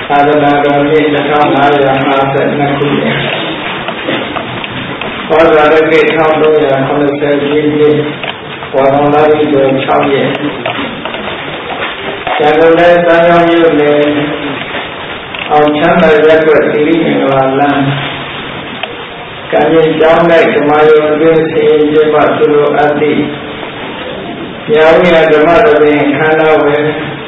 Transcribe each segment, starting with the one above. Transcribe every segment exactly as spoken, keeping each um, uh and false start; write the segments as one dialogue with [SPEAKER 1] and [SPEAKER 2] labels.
[SPEAKER 1] သာသနာတော်နှစ်တစ်ထောင်ငါးရာ၅၂ခုနှစ်ဟောစာရကိတစ်သုံးရာခုနှစ်ဆယ်ပြည့်နှစ်ဝါတော်လာရီကျော်၆ရက်ကျန်တော်လည်းသာယောရုပ်နဲ့အောင်ချမ်းသာရက်ွက်သီရိမင်္ဂလာလမ်းကံရင်ကျောင်း၌ဓမ္မယုံအတွင်းဆင်ရင်ကျင်းပပြုလို့အပ်သည့်ညာဝိယဓမ္မသဘင်ခန္ဓာဝင်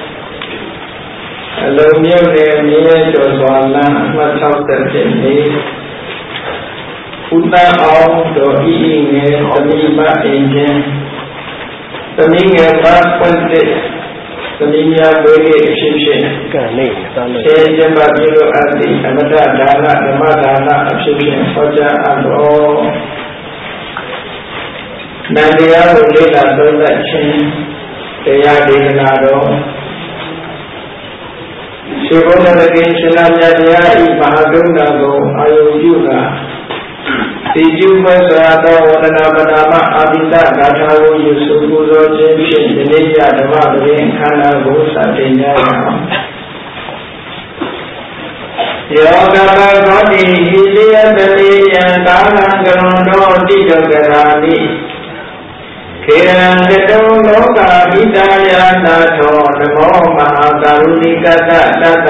[SPEAKER 1] အလုံးမြုပ်တဲ့မြင်းရဲကျော်စွာလမ်းအမှတ်၆၀ဖြစ်နေဥတ္တအောင်တော်ဤဤငယ်သမီးမအင်ခြင်းသမီးငယ်မပွင့်တဲ့သမီးများဝေးလေးအဖြစ်ဖြင့်ကံလေးသာလို့ဆင်းကျမ်းပါပြုလို့အပ်သည့်အမတ္တဒါနဓမ္မဒါနအဖြစ်ဖြင့်ဟောကြားအပ်တော်နန္တရားကိုလေ့လာသုံးသပ်ခြင်းတရားဒေသနာတော်ရှိဘုရားသခင်ရှင်လာမြတ်တရားဤမဟာကရုဏာကိုအာယုပြုကတိကျမစွာသောဝန္ဒနာပနာမအာဘိတဂါထာကိုယူဆပူဇော်ခြင်းဖြင့်ဒီနေ့ရဓမ္မပရိခန္ဓာကိုစတင်ကြရအောင်ယောဂဘဂောတိဟိလိယတတိယံကာလံကရုဏ္တောတိတကရာနိခေရံတတုံလောကဟိတယနာထောနမောမဟာကရုဏိကတတတ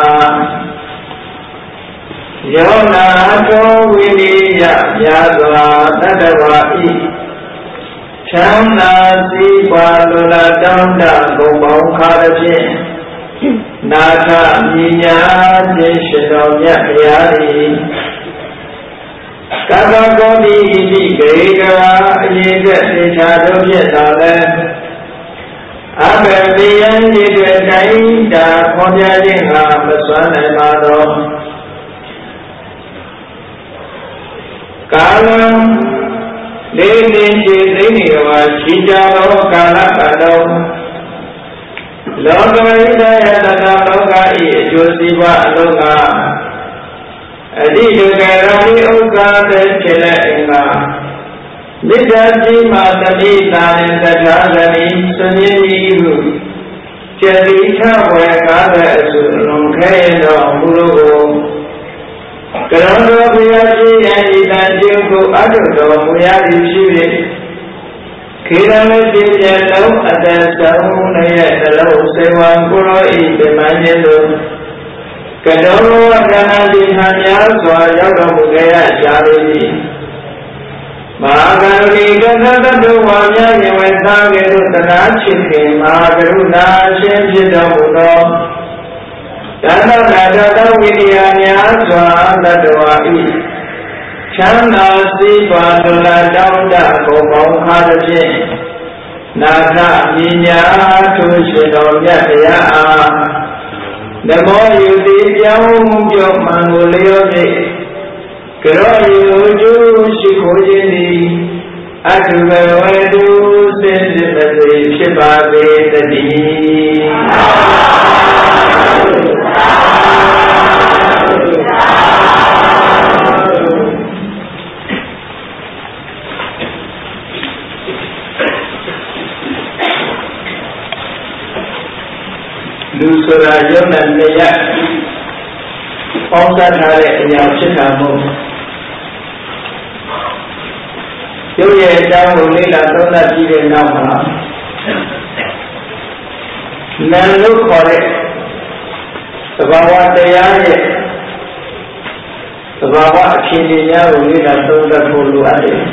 [SPEAKER 1] ယောနာတောဝိနိယမြာစွာတတဝါဤချမ်းသာစည်းပွားလိုလားတောင်းတဂုံပေါင်းခါသဖြင့်နာထမြညာခြင်းရှင်တော်မြတ်တရားသည်ကဗ္ဗကောတိဣတိဂေကရာအရေးသက်သေချာတို့ဖြင့်သာလဲအဘယ်တိယံဒီတွေတိုင်းတာခေါ်ပြခြင်းဟာမစွမ်းနိုင်ပါသောကာလံလေးလေးရှိသိနေကဘာရှိကြသောကာလပတ်လုံးလောကဝိဒယတနာလောကဤအကျိုးစီးပွားအလုံးကအတိဒုက္ခရာနိဥက္ကာတဲ့ဖြစ်တဲ့အင်္ဂါမိစ္ဆာကြီးမှာသတိသာနဲ့တထာဂတိစွန့်ရည်ဤဟုကျတိထဝေကားတဲ့အစုလွန်ခဲရသောမူလို့ကိုကရုဏာတော်ဘုရားရှင်ရဲ့ဤတန်ကျုပ်ကိုအထုတော်မူရသည်ဖြစ်၍ခေရမတိပြလုံးအတ္တဆုံးရဲ့တလုံးစေဝံကိုရောဤပြမန်းခြင်းတို့ကတောဝကနာတိဟံများစွာရောက်တော်မူခဲ့ရရှားသည်မဟာကရုဏီကသတ္တဝါများယင်ဝေသာကဲ့သို့တရားချစ်ခင်မဟာကရုဏာရှင်ဖြစ်တော်မူသောတဏ္ဍနာတတဝိရိယများစွာတတ္တဝါဤချမ်းသာစည်းပွားလိုလားတောင်းတဂုံပေါင်းခါသဖြင့်နာထပညာထိုးရှင်တော်မြတ်တရားအားနမောယုတိပြောင်းပြောမှန်ကိုလျောဖြင့်ကရောယုကျိုးရှိခိုးခြင်းသည်အတုဘဝတုစင်စစ်မစေဖြစ်ပါစေတည်းလူဆိုတာယုံနဲ့နေရပေါင်းစပ်ထားတဲ့အရာဖြစ်တာမို့ရုပ်ရဲ့အကြောင်းကိုလေ့လာသုံးသပ်ကြည့်တဲ့နောက်မှာနာမ်လို့ခေါ်တဲ့သဘာဝတရားရဲ့သဘာဝအခြေအနေများကိုလေ့လာသုံးသပ်ဖို့လိုအပ်တယ်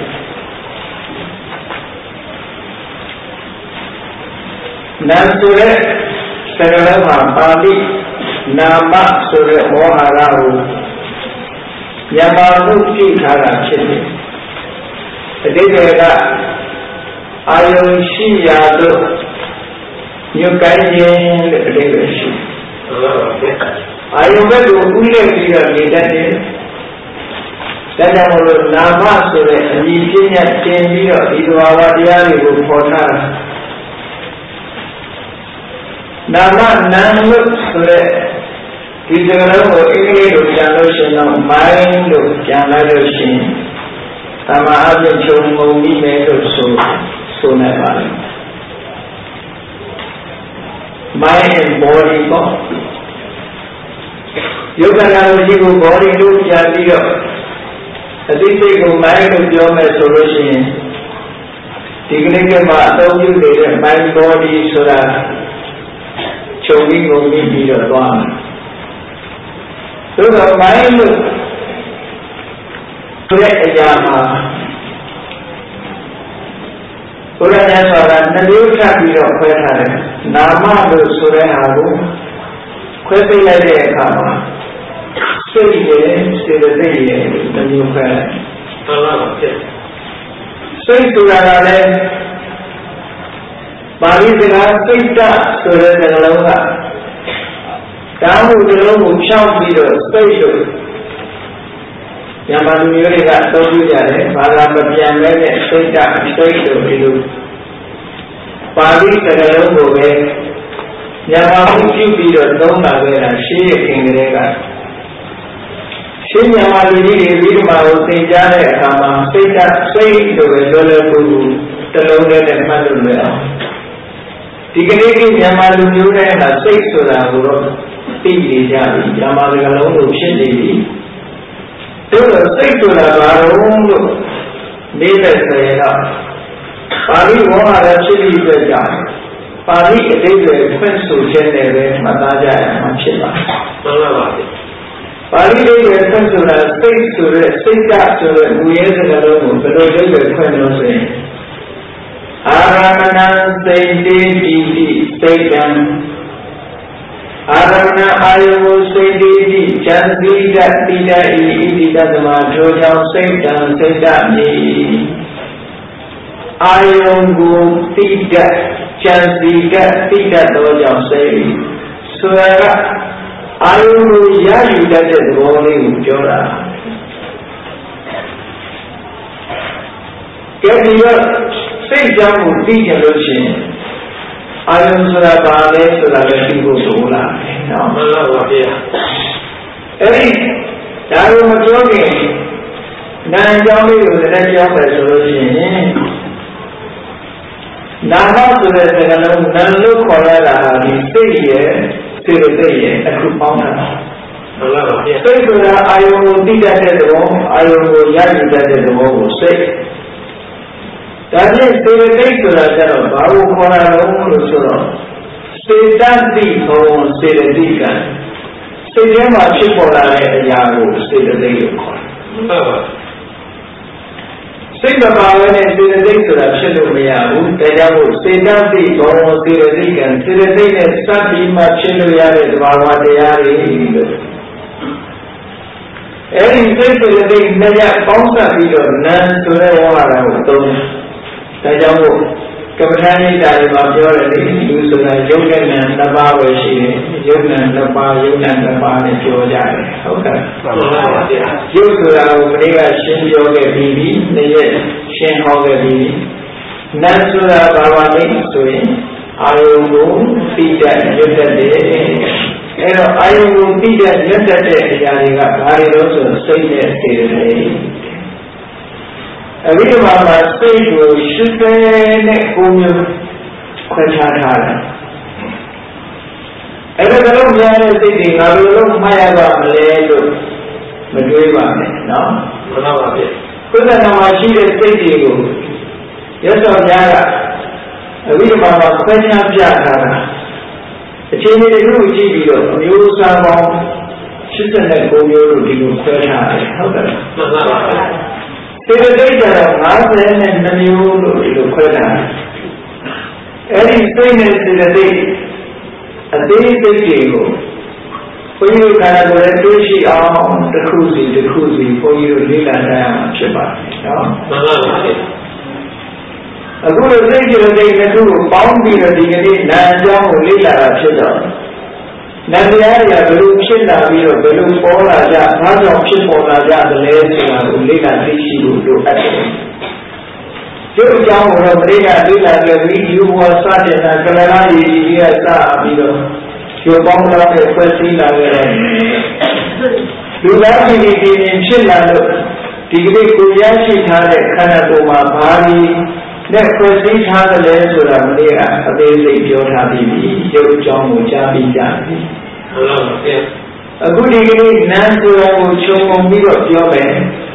[SPEAKER 1] နာမ်ဆိုတဲ့စကားလုံးမှာပါဠိနာမဆိုတဲ့ဝေါဟာရကိုမြန်မာလိုကြည့်ထားတာဖြစ်တယ်။အတိတ်ကအာယုရှိရာလို့ညွတ်ကိုင်းခြင်းလို့အတိတ်ကရှိအာယုဘက်ကိုဥလက်ပြီးတော့နေတတ်တယ်။ဒါကြောင့်မို့လို့နာမဆိုတဲ့အမည်ပြည့်ညတ်တင်ပြီးတော့ဒီသဘာဝတရားတွေကိုပေါ်ထားတာနာမနာလို့ဆိုတဲ့ဒီစကားလုံးကိုအင်္ဂလိပ်လိုပြန်လို့ရှိရင်တော့ mind လို့ပြန်လိုက်လို့ရှိရင်သမာအပြည့်ချုံငုံပြီးမယ်လို့ဆိုဆိုနေပါလိမ့် mind and body ပေါ့ယုတ်ခန္ဓာကိုကြီးကို body လို့ပြန်ပြီးတော့အသိစိတ်ကို mind လို့ပြောမယ်ဆိုလို့ရှိရင်ဒီကနေ့ကမှအသုံးပြုနေတဲ့ mind body ဆိုတာချုပ်ပြီးကုန်ပြီးတော့သွားမယ်သို့တော့ mind လို့ဆိုတဲ့အရာမှာဘုရားမြတ်စွာဘုရားနှမျိုးထပ်ပြီးတော့ခွဲထားတယ်နာမလို့ဆိုတဲ့ဟာကိုခွဲသိလိုက်တဲ့အခါမှာစိတ်ရဲ့စေတသိက်ရဲ့နှမျိုးခွဲလိုက်မှန်ပါပါစိတ်ဆိုတာကလည်းပါဠိစကားစိတ်တဆိုတဲ့စကားလုံးကတာမှုစကားလုံးကိုဖြောင်းပြီးတော့စိတ်လို့မြန်မာလူမျိုးတွေကအသုံးပြုကြတယ်ဘာသာမပြန်မဲနဲ့စိတ်တစိတ်လို့ဒီလိုပါဠိစကားလုံးကိုပဲမြန်မာမှုပြုပြီးတော့သုံးလာခဲ့တာရှေးရခင်ကလေးကရှင်းမြန်မာလူကြီးတွေပြီးမှကိုသင်ကြားတဲ့အခါမှာစိတ်ဓာတ်စိတ်လိုပဲလောလောကူကူတစ်လုံးတည်းနဲ့မှတ်လို့ရအောင်ဒီကနေ့ကမြန်မာလူမျိုးတွေကစိတ်ဆိုတာကိုတော့သိနေကြပြီမြန်မာစကားလုံးကိုဖြစ်နေပြီတို့တော့စိတ်ဆိုတာဘာလို့လို့နေတဲ့ဆိုရင်တော့ပါဠိဝေါဟာရဖြစ်ပြီးအတွက်ကြောင့်ပါဠိအတိတ်တွေဖွင့်ဆိုခြင်းနဲ့ပဲမှတ်သားကြရမှာဖြစ်ပါတယ်မှန်ပါပါပါဠိလေးတွေဖွင့်ဆိုတာစိတ်ဆိုတဲ့စိတ်ကဆိုတဲ့မူရဲစကားလုံးကိုဘယ်လိုလေးတွေဖွင့်လို့ဆိုရင်အာရမဏစိတ်တိတိစိတ်တံအာရမဏအာယုစိတ်တိတိဉာဏ်တိတတိတဤဣတိတသမထိုကြောင့်စိတ်တံစိတ်တမိအာယုကိုတိတဉာဏ်တိတတိတသောကြောင့်စိတ်ဆိုတာကအာယုကိုရယူတတ်တဲ့သဘောလေးကိုပြောတာကဲဒီတော့စိတ်ကြောင့်ကိုသိကြလို့ရှိရင်အာယုဆိုတာဘာလဲဆိုတာလည်းသိဖို့လိုလာတယ်နော်မှန်ပါပါဗျာအဲ့ဒီဒါကိုမပြောခင်နာမ်ကြောင့်လေးကိုလည်းပြောမယ်ဆိုလို့ရှိရင်နာမဆိုတဲ့စကားလုံးနာမ်လို့ခေါ်ရတာဟာဒီစိတ်ရဲ့စေတသိက်ရဲ့အခုပေါင်းတာမှန်ပါပါဗျာစိတ်ဆိုတာအာယုကိုသိတတ်တဲ့သဘောအာယုကိုရယူတတ်တဲ့သဘောကိုစိတ်ဒါဖြင့်စေတသိက်ဆိုတာကျတော့ဘာကိုခေါ်တာလဲလို့ဆိုတော့စေတသိက်ဘုံစေတသိက်ကစိတ်ထဲမှာဖြစ်ပေါ်လာတဲ့အရာကိုစေတသိက်လို့ခေါ်တယ်မှန်ပါပါစိတ်မပါဘဲနဲ့စေတသိက်ဆိုတာဖြစ်လို့မရဘူးဒါကြောင့်မို့စေတသိက်ဘောစေတသိက်ကစေတသိက်နဲ့စပ်ပြီးမှဖြစ်လို့ရတဲ့သဘာဝတရားတွေလို့အဲဒီစိတ်စေတသိက်နှစ်ရပ်ပေါင်းစပ်ပြီးတော့နာမ်ဆိုတဲ့ဝါဒကိုသုံးတယ်ဒါကြောင့်မို့ကမ္မထာရိတာတွေမှာပြောတယ်လေလူဆိုတာယုတ်နဲ့နာမ်နှစ်ပါးပဲရှိတယ်ယုတ်နဲ့နှစ်ပါးယုတ်နဲ့နှစ်ပါးနဲ့ပြောကြတယ်ဟုတ်ကဲ့မှန်ပါပါဗျာယုတ်ဆိုတာကိုခလေးကရှင်းပြောခဲ့ပြီးပြီနေ့ရက်ရှင်းဟောခဲ့ပြီးနာမ်ဆိုတာဘာပါလဲဆိုရင်အာယုကိုသိတတ်ရွတ်တတ်တယ်အဲ့တော့အာယုကိုသိတတ်ရွတ်တတ်တဲ့အရာတွေကဘာတွေလို့ဆိုစိတ်နဲ့စေတသိက်အဝိဓမ္မာမှာစိတ်ကိုရှင်းတဲ့နဲ့ကိုမျိုးခွဲခြားထားတယ်အဲ့ဒါကတော့များတဲ့စိတ်တွေငါတို့လုံးမှားရပါမလဲလို့မတွေးပါနဲ့နော်မှန်ပါပါဗျကုသနာမှာရှိတဲ့စိတ်တွေကိုရသော်များကအဝိဓမ္မာမှာခွဲခြားပြထားတာအခြေအနေတွေကိုကြည့်ပြီးတော့အမျိုးအစားပေါင်းရှင်းတဲ့ကိုမျိုးတို့ဒီလိုခွဲထားတယ်ဟုတ်ကဲ့မှန်ပါပါစေတသိက်ကတော့၅၀နဲ့၂မျိုးလို့ဒီလိုခွဲထားတယ်အဲ့ဒီစိတ်နဲ့စေတသိက်အသေးစိတ်တွေကိုဘုန်းကြီးတို့ခန္ဓာကိုယ်ရဲ့တွေးရှိအောင်တစ်ခုစီတစ်ခုစီဘုန်းကြီးတို့လေ့လာကြရမှာဖြစ်ပါတယ်နော်မှန်ပါပါအခုလိုစိတ်စေတသိက်တစ်ခုကိုပေါင်းပြီးတော့ဒီကနေ့နာမ်အကြောင်းကိုလေ့လာတာဖြစ်တော့နတ်တရားတွေကဘယ်လိုဖြစ်လာပြီးတော့ဘယ်လိုပေါ်လာကြဘာကြောင့်ဖြစ်ပေါ်လာကြသလဲဆိုတာကိုလေ့လာသိရှိဖို့လိုအပ်တယ်။ဒီအကြောင်းကိုတော့ပရိသတ်လေ့လာကြပြီးဒီဘဝစတဲ့ကလနာရည်ကြီးကစပြီးတော့ကျိုးပေါင်းလာတဲ့ဖွဲ့စည်းလာခဲ့တယ်။လူသားပြည်ပြည်ဖြစ်လာလို့ဒီကနေ့ကိုရရှိထားတဲ့ခန္ဓာကိုယ်မှာဘာလို့နဲ့ဖွဲ့စည်းထားတယ်လဲဆိုတာမလေးကအသေးစိတ်ပြောထားပြီးပြီရုပ်အကြောင်းကိုကြားပြီးကြပြီဟုတ်လားဗျာအခုဒီကနေ့နန်းဆိုတာကိုခြုံငုံပြီးတော့ပြောမယ်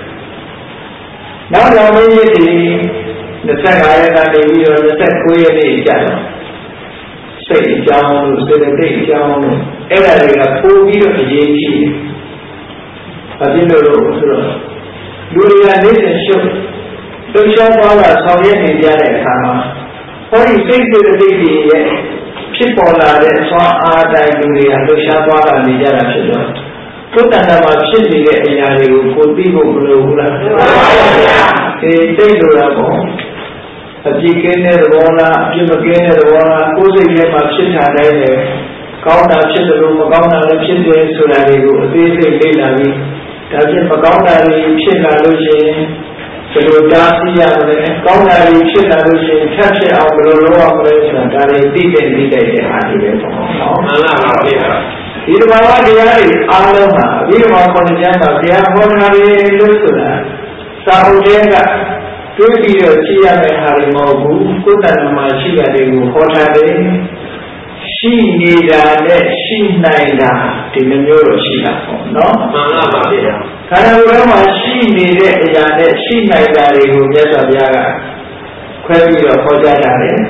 [SPEAKER 1] နောက်တော့မင်းကြီးဒီ25ရက်ကနေပြီးတော့29ရက်နေ့ကြာတော့စိတ်အကြောင်းလို့စေတသိက်အကြောင်းလို့အဲ့ဒါတွေကပို့ပြီးတော့အရေးကြီးတယ်။ဘာဖြစ်လို့လဲဆိုတော့လူတွေကနေ့စဉ်ရှုပ်လှုပ်ရှားသွားတာဆောင်ရွက်နေကြတဲ့အခါမှာဟောဒီစိတ်စေတသိက်တွေရဲ့ဖြစ်ပေါ်လာတဲ့ဆွမ်းအားတိုင်းလူတွေကလှုပ်ရှားသွားတာနေကြတာဖြစ်တော့ကိုယ်တဏ္ဍာမှာဖြစ်နေတဲ့အရာတွေကိုကိုသိဖို့မလိုဘူးလား။ဟုတ်ပါဘူး။ဒီသိလို့ရပေါ့အပြည့်ကင်းတဲ့သဘောလားအပြည့်မကင်းတဲ့သဘောလားကိုယ်စိတ်ထဲမှာဖြစ်တာတိုင်းလေကောင်းတာဖြစ်တယ်လို့မကောင်းတာလည်းဖြစ်တယ်ဆိုတာတွေကိုအသေးစိတ်လေ့လာပြီးဒါဖြင့်မကောင်းတာတွေဖြစ်လာလို့ရှိရင်ဘယ်လိုတားဆီးရမလဲကောင်းတာတွေဖြစ်လာလို့ရှိရင်ထပ်ဖြစ်အောင်ဘယ်လိုလုပ်ရမလဲဆိုတာဒါတွေသိတဲ့သိတဲ့အားတွေပဲပေါ့နော်မှန်ပါပါဗျာဒီတဘာဝတရားတွေအားလုံးဟာအပြီးတော့ခေါင်းကျမ်းမှာဘုရားဟောတာတွေလို့ဆိုတာစာအုပ်ထဲကတွေးပြီးတော့ကြည့်ရမယ့်ဟာတွေမဟုတ်ဘူးကိုယ်တဏ္ဍာမှာရှိတာတွေကိုဟောထားတယ်ရှိနေတာနဲ့ရှိနိုင်တာဒီမျိုးတော့ရှိတာပေါ့နော်မှန်ပါပါဗျာခန္ဓာကိုယ်ထဲမှာရှိနေတဲ့အရာနဲ့ရှိနိုင်တာတွေကိုမြတ်စွာဘုရားကခွဲပြီးတော့ဟောကြားထားတယ်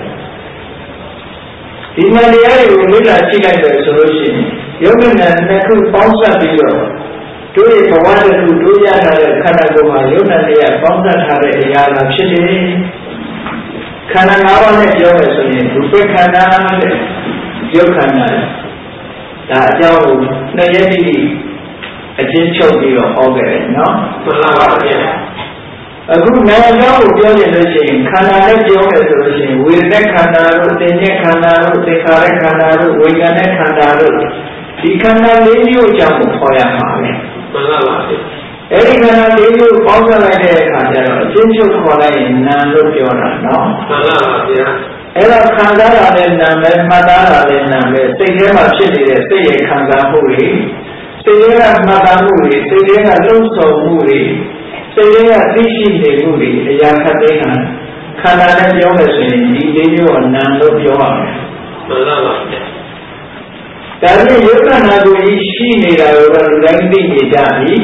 [SPEAKER 1] ဒီမှာတရားတွေကိုလေ့လာကြည့်လိုက်တယ်ဆိုလို့ရှိရင်ယုံနာနှစ်ခုပေါင်းစပ်ပြီးတော့တို့ရဲ့ဘဝတစ်ခုတို့ရထားတဲ့ခန္ဓာကိုယ်မှာယုံနာတရားပေါင်းစပ်ထားတဲ့အရာလားဖြစ်တယ်ခန္ဓာ၅ပါးနဲ့ပြောမယ်ဆိုရင်ရူပခန္ဓာတဲ့ရုပ်ခန္ဓာဒါအကြောင်းကိုနှစ်ရက်တိတိအချင်းချုပ်ပြီးတော့ဟောခဲ့တယ်နော်မှန်ပါပါဗျာအခုနာမ်အကြောင်းကိုပြောရင်လို့ရှိရင်ခန္ဓာနဲ့ပြောမယ်ဆိုလို့ရှိရင်ဝေဒနာခန္ဓာတို့သင်္ညေခန္ဓာတို့သင်္ခါရခန္ဓာတို့ဝိညာဉ်ခန္ဓာတို့ဒီခန္ဓာလေးမျိုးအကြောင်းကိုဟောရမှာပဲမှန်ပါပါဗျာအဲ့ဒီခန္ဓာလေးမျိုးပေါင်းစပ်လိုက်တဲ့အခါကျတော့အချင်းချုပ်ခေါ်လိုက်ရင်နာမ်လို့ပြောတာနော်မှန်ပါပါဗျာအဲ့တော့ခံစားရတဲ့နာမ်ပဲမှတ်သားရတဲ့နာမ်ပဲစိတ်ထဲမှာဖြစ်နေတဲ့စိတ်ရဲ့ခံစားမှုတွေစိတ်ထဲကမှတ်သားမှုတွေစိတ်ထဲကလှုပ်ဆောင်မှုတွေစိတ်ထဲကသိရှိနေမှုတွေအရာခတ်သိမ်းတာခန္ဓာနဲ့ပြောမယ်ဆိုရင်ဒီလေးမျိုးကနာမ်လို့ပြောရမယ်မှန်ပါပါဗျာဒါနဲ့ယုတ်ခန္ဓာကိုရှိနေတာကိုတော့လူတိုင်းသိနေကြပြီ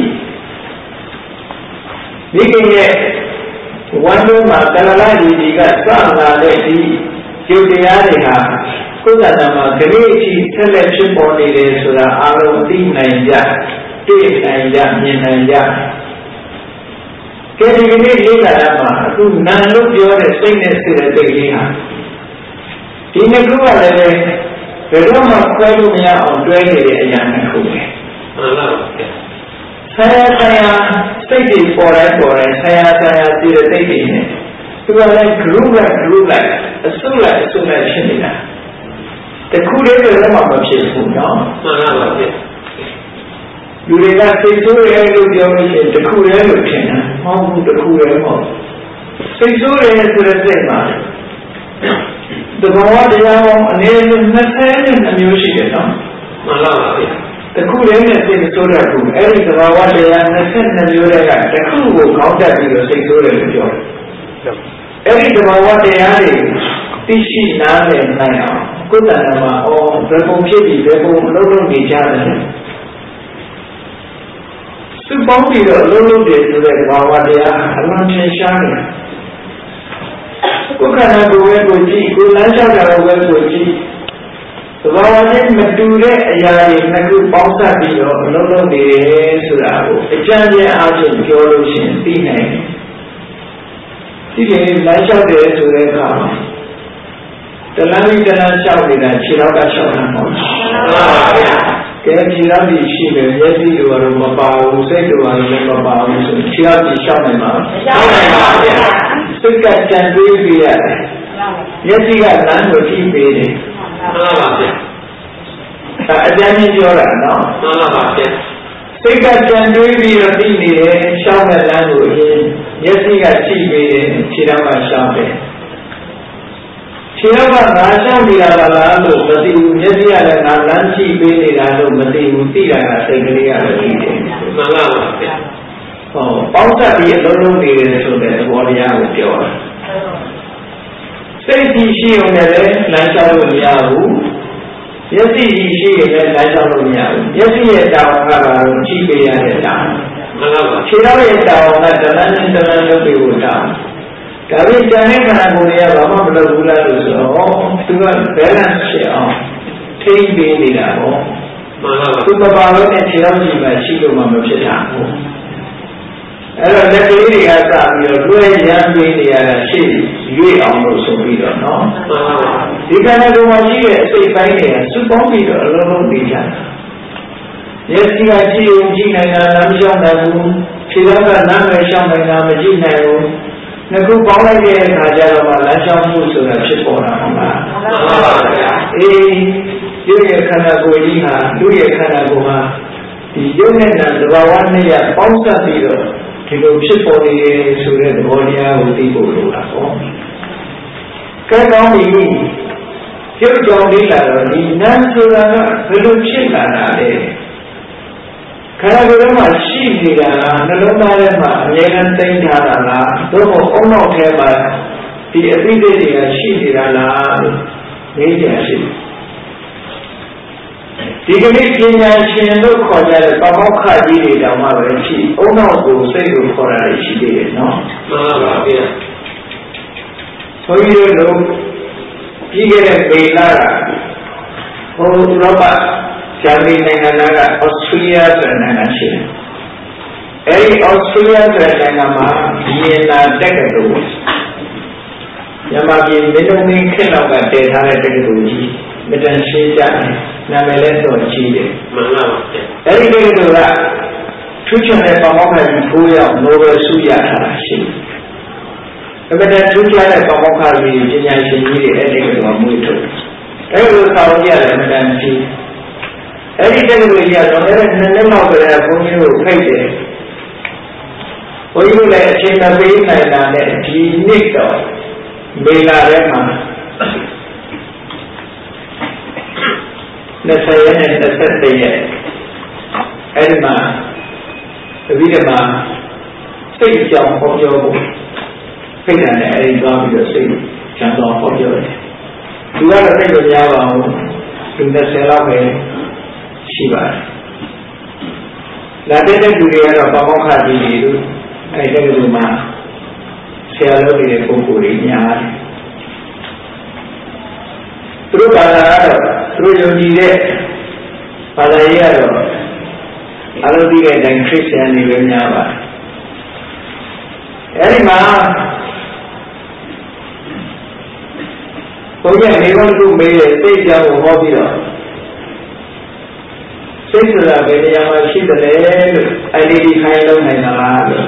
[SPEAKER 1] ဒီကိရဲ့ဝမ်းလုံးမှာကလလကြီးကြီးကစလာတဲ့ဒီကျုပ်တရားတွေဟာကိုယ်တဏ္ဍာမှာဂရိအထိဆက်လက်ဖြစ်ပေါ်နေတယ်ဆိုတာအားလုံးအသိနိုင်ကြတွေ့နိုင်ကြမြင်နိုင်ကြကဲဒီကနေ့လေ့လာရမှာအခုနာမ်လို့ပြောတဲ့စိတ်နဲ့စိတ်တဲ့စိတ်လေးဟာဒီနှစ်ခုကလည်းဘယ်တော့မှခွဲလို့မရအောင်တွဲနေတဲ့အရာနှစ်ခုပဲမှန်ပါပါဆရာဆရာစိတ်တွေပေါ်တိုင်းပေါ်တိုင်းဆရာဆရာစိတ်တဲ့စိတ်တွေနဲ့သူကလည်း group လိုက် group လိုက်အစုလိုက်အစုလိုက်ဖြစ်နေတာတခုတည်းလည်းမဖြစ်ဘူးနော်မှန်ပါပါဗျလူတွေကစိတ်ဆိုးရဲလို့ပြောလို့ရှိရင်တခုတည်းလို့ထင်တာမဟုတ်ဘူးတခုတည်းမဟုတ်စိတ်ဆိုးရဲဆိုတဲ့စိတ်မှာတဘောတရားပေါင်းအနေနဲ့နှစ်ဆယ်နဲ့မျိုးရှိတယ်နော်မှန်ပါပါဗျတခုတည်းနဲ့စိတ်ဆိုးတဲ့ခုအဲ့ဒီတဘောတရားနှစ်ဆယ်မျိုးတွေကတခုကိုခေါင်းတက်ပြီးတော့စိတ်ဆိုးတယ်လို့ပြောတယ်အဲ့ဒီတဘောတရားတွေသိရှိနားလည်နိုင်အောင်ကိုယ်တဏ္ဍာမှာအော်ဘယ်ပုံဖြစ်ပြီးဘယ်ပုံအလုပ်လုပ်နေကြတယ်သူပေါင်းပြီးတော့အလုပ်လုပ်တယ်ဆိုတဲ့ဘာဝတရားအမှန်ထင်ရှားတယ်ကိုယ်ခန္ဓာကိုယ်ပဲကိုကြည့်ကိုယ်လမ်းလျှောက်တာကိုပဲကိုကြည့်သဘာဝနဲ့မတူတဲ့အရာတွေနှစ်ခုပေါင်းစပ်ပြီးတော့အလုပ်လုပ်နေတယ်ဆိုတာကိုအကျဉ်းချင်းအားဖြင့်ပြောလို့ရှိရင်သိနိုင်တယ်ဒီလိုလမ်းလျှောက်တယ်ဆိုတဲ့အခါတလန်းကြီးတလန်းလျှောက်နေတာခြေထောက်ကလျှောက်တာမဟုတ်ဘူးမှန်ပါဗျာကဲခြေထောက်ကြီးရှိတယ်မျက်စိတို့ကတော့မပါဘူးစိတ်တို့ကတော့လည်းမပါဘူးဆိုခြေထောက်ကြီးလျှောက်နိုင်မှာမလျှောက်နိုင်ပါဗျာစိတ်ကကြံတွေးပြရတယ်မျက်စိကလမ်းကိုကြည့်ပေးတယ်မှန်ပါဗျာဒါအကျဉ်းချင်းပြောတာနော်မှန်ပါဗျာစိတ်ကကြံတွေးပြီးတော့သိနေတယ်လျှောက်တဲ့လမ်းကိုအရင်မျက်စိကကြည့်ပေးတယ်ခြေထောက်ကလျှောက်တယ်ခြေထောက်ကငါရှောက်နေတာလားလို့မသိဘူးမျက်စိကလည်းငါလမ်းကြည့်ပေးနေတာလို့မသိဘူးသိတာကစိတ်ကလေးကလည်းသိတယ်မှန်ပါပါဗျာဟောပေါင်းစပ်ပြီးအလုံးလုံးနေတယ်ဆိုတဲ့သဘောတရားကိုပြောတာစိတ်ကြည့်ရှိုံနဲ့လည်းလမ်းလျှောက်လို့မရဘူးမျက်စိကြီးရှိရင်လည်းလမ်းလျှောက်လို့မရဘူးမျက်စိရဲ့တောင်းကတော့ကြည့်ပေးရတဲ့တောင်းမှန်ပါပါခြေတော်ရဲ့တောင်းကတလန်းနဲ့တလန်းလုပ်ပြီးဖို့တောင်းဒါပေမဲ့ကျန်တဲ့ခန္ဓာကိုယ်တွေကဘာမှမလုပ်ဘူးလားလို့ဆိုတော့သူက balance ဖြစ်အောင်ထိန်းပေးနေတာပေါ့မှန်ပါပါသူမပါလို့နဲ့ခြေတော်ကြီးမှရှိလို့မှမဖြစ်တာဘူးအဲ့တော့လက်ကလေးတွေကစပြီးတော့တွဲရမ်းပေးနေရတာရှိရွေ့အောင်လို့ဆိုပြီးတော့နော်မှန်ပါပါဒီခန္ဓာကိုယ်မှာရှိတဲ့အစိတ်ပိုင်းတွေကစုပေါင်းပြီးတော့အလုံးလုံးနေကြတာမျက်စိကကြည့်ရင်ကြည့်နိုင်တာလမ်းလျှောက်နိုင်ဘူးခြေတော်ကလမ်းပဲလျှောက်နိုင်တာမကြည့်နိုင်ဘူးနှစ်ခုပေါင်းလိုက်တဲ့အခါကျတော့မှလမ်းလျှောက်မှုဆိုတာဖြစ်ပေါ်တာဟုတ်လားမှန်ပါပါအေးရုပ်ရဲ့ခန္ဓာကိုယ်ကြီးဟာလူရဲ့ခန္ဓာကိုယ်ဟာဒီရုပ်နဲ့နာမ်သဘာဝနဲ့ရပေါင်းစပ်ပြီးတော့ဒီလိုဖြစ်ပေါ်နေဆိုတဲ့သဘောတရားကိုသိဖို့လိုတာပေါ့ကဲကောင်းပြီရုပ်ကြောင့်လေးလာတော့ဒီနာမ်ဆိုတာကဘယ်လိုဖြစ်လာတာလဲခန္ဓာကိုယ်ထဲမှာရှိနေတာနှလုံးသားထဲမှာအမြဲတမ်းသိမ်းထားတာလားသို့မဟုတ်အုံနောက်ထဲမှာဒီအသိစိတ်တွေကရှိနေတာလားလို့မေးကြရှိဒီကနေ့ပညာရှင်လို့ခေါ်ကြတဲ့ပမောက္ခကြီးတွေတောင်မှပဲရှိအုံနောက်ကိုစိတ်ကိုခေါ်တာရှိသေးတယ်နော်မှန်ပါပါဗျာဘုန်းကြီးတို့ပြီးခဲ့တဲ့ပေလာကဟိုဥရောပဂျာမနီနိုင်ငံကဩစတြေးလျဆိုတဲ့နိုင်ငံရှိတယ်အဲဒီဩစတြေးလျဆိုတဲ့နိုင်ငံမှာဒီနာတက္ကသိုလ်မြန်မာပြည်မြေတုံးမင်းခေတ်လောက်ကတည်ထားတဲ့တက္ကသိုလ်ကြီးမတန်ရှင်းကြတယ်နာမည်လည်းတော့ကြီးတယ်မှန်ပါပါအဲဒီတက္ကသိုလ်ကထူးခြားတဲ့ပမောက္ခကြီးကိုးယောက်နိုဘယ်ဆုရထားတာရှိတယ်အမှန်တန်ထူးခြားတဲ့ပမောက္ခကြီးပညာရှင်ကြီးတွေအဲဒီတက္ကသိုလ်ကမွေးထုတ်အဲဒီလိုဆောင်ကြရတယ်အမှန်တန်ကြီးအဲ့ဒီတက္ကသိုလ်ကြီးကတော့အဲ့ဒီနှစ်နှစ်လောက်ကလေးဘုန်းကြီးတို့ဖိတ်တယ်ဘုန်းကြီးတို့လည်းအချိန်မပေးနိုင်တာနဲ့ဒီနှစ်တော့မေလာထဲမှာနှစ်ဆယ်ရက်နဲ့နှစ်ဆက်တည်းရက်အဲ့ဒီမှာတပည့်တော်မှာစိတ်ကြောင်ဟောပြောဖို့ဖိတ်တယ်နဲ့အဲ့ဒီသွားပြီးတော့စိတ်ချမ်းသာဟောပြောတယ်သူကတော့သိလို့မရပါဘူးသူနှစ်ဆယ်လောက်ပဲရှိပါတယ်လာတဲ့လူတွေကတော့ပမောက္ခကြီးတွေတို့အဲ့ဒီလိုမှဆရာလုပ်နေတဲ့ပုဂ္ဂိုလ်တွေများတယ်သူတို့ဘာသာကတော့သူတို့ယုံကြည်တဲ့ဘာသာရေးကတော့အလုံးကြီးတဲ့အတိုင်းခရစ်ယာန်တွေပဲများပါတယ်အဲ့ဒီမှာဘုရားနေဝန်တို့မေးတဲ့သိကြကိုဟောပြီးတော့စိတ်ဆိုတာဘယ်နေရာမှာရှိတယ်လဲလို့အဲ့ဒီဒီခိုင်းလုံးနိုင်တာလားလို့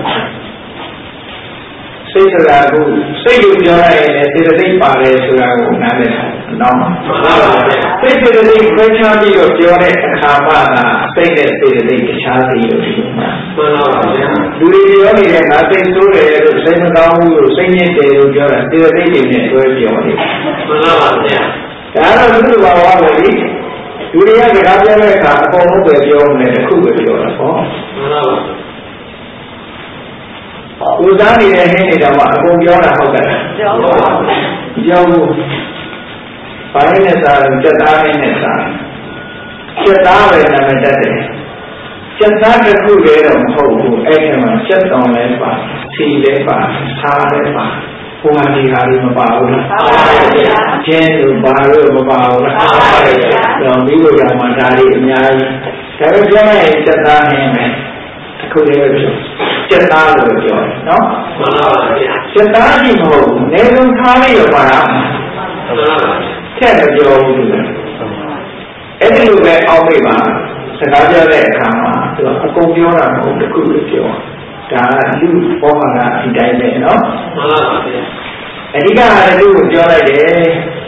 [SPEAKER 1] စိတ်ဆိုတာကစိတ်ကိုပြောရရင်လည်းစေတသိက်ပါတယ်ဆိုတာကိုနားလည်ထားနော်မှန်ပါပါစိတ်စေတသိက်ခွဲခြားပြီးတော့ပြောတဲ့အခါမှသာစိတ်နဲ့စေတသိက်တခြားစီလို့ဒီလိုမှန်ပါပါလူတွေပြောနေတဲ့ငါစိတ်ဆိုးတယ်လို့စိတ်မကောင်းဘူးလို့စိတ်ညစ်တယ်လို့ပြောတာစေတသိက်တွေနဲ့တွဲပြောနေမှန်ပါပါဗျာဒါတော့သူ့ဘာဝပဲလေလူတွေကစကားပြောတဲ့အခါအကုန်လုံးပဲပြောမယ်တစ်ခုပဲပြောတာပေါ့မှန်ပါပါဦးစားနေတဲ့ဟင်းတွေတော့အကုန်ပြောတာဟုတ်ကဲ့ပြောပါပြောဘူးဘာနဲ့စားလဲစက်သားနဲ့စားစက်သားပဲနာမည်တက်တယ်စက်သားတစ်ခုလည်းတော့မဟုတ်ဘူးအဲ့ဒီမှာစက်တောင်လည်းပါခြေလည်းပါစားလည်းပါဘုရားဒီဟာတွေမပါဘူးလားပါပါဗျာကျင်းတို့ဘာလို့မပါဘူးလားပါပါဗျာတော့မိဘကမှဒါတွေအများကြီးဒါပေမဲ့ပြောလိုက်ရင်စက်သားဟင်းမယ်အခုလည်းပြောစက်သားလို့ပြောတယ်နော်မှန်ပါပါဗျာစက်သားကြီးမဟုတ်ဘူးနေလုံးထားလိုက်ရပါလားမှန်ပါပါထက်မပြောဘူးလေအဲ့ဒီလိုပဲအောက်မိပါစကားပြောတဲ့အခါမှာသူကအကုန်ပြောတာမဟုတ်တစ်ခုလို့ပြောဒါလူဘောဟာကဒီတိုင်းပဲနော်မှန်ပါပါဗျာအဓိကအားလူကိုပြောလိုက်တယ်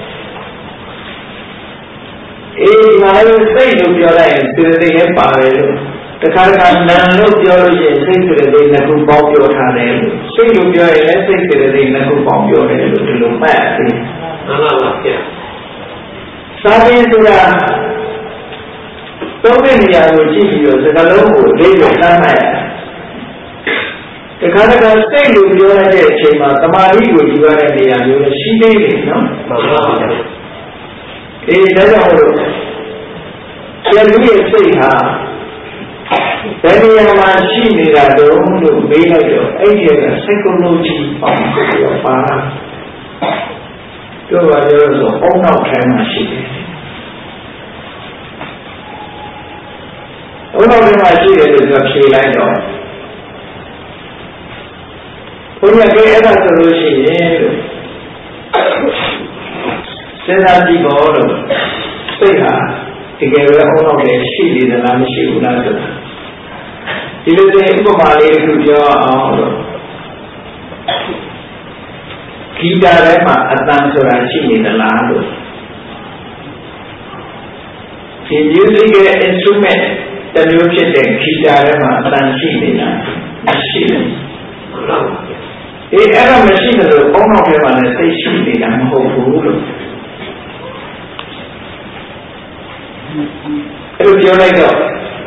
[SPEAKER 1] အေးဒီမှာလည်းစိတ်လို့ပြောလိုက်ရင်စေတသိက်လည်းပါတယ်လို့တခါတခါနာမ်လို့ပြောလို့ရှိရင်စိတ်စေတသိက်နှစ်ခုပေါင်းပြောထားတယ်လို့စိတ်လို့ပြောရင်လည်းစိတ်စေတသိက်နှစ်ခုပေါင်းပြောတယ်လို့ဒီလိုမှတ်သိမှန်ပါပါဗျာစာရင်းဆိုတာသုံးတဲ့နေရာကိုကြည့်ပြီးတော့စကားလုံးကိုလေးပြီးသတ်မှတ်ရတယ်တခါတခါစိတ်လို့ပြောရတဲ့အချိန်မှာတမာတိကိုယူရတဲ့နေရာမျိုးလည်းရှိသေးတယ်နော်မှန်ပါပါအေးဒါကြောင့်လို့ပြန်ပြီးရဲ့စိတ်ဟာဘယ်နေရာမှာရှိနေတာတုံးလို့မေးလိုက်တော့အဲ့ဒီက psychology ပေါင်းပြီးတော့ပါတို့ပါပြောလို့ဆိုအုံနောက်ထဲမှာရှိတယ်အုံနောက်ထဲမှာရှိတယ်လို့ဆိုဖြေလိုက်တော့ဘုရားကအဲ့ဒါဆိုလို့ရှိရင်လို့စဉ်းစားကြည့်ပါလို့စိတ်ဟာတကယ်ပဲအုံနောက်ထဲရှိနေသလားမရှိဘူးလားဆိုတာဒီလိုဆိုဥပမာလေးတစ်ခုပြောအောင်လို့ဂီတာထဲမှာအတန်ဆိုတာရှိနေသလားလို့ဒီ music ရဲ့ instrument တမျိုးဖြစ်တဲ့ဂီတာထဲမှာအတန်ရှိနေတာမရှိဘူးဟုတ်လားအေးအဲ့ဒါမရှိတယ်လို့အုံနောက်ထဲမှာလည်းစိတ်ရှိနေတာမဟုတ်ဘူးလို့အဲ့လိုပြောလိုက်တော့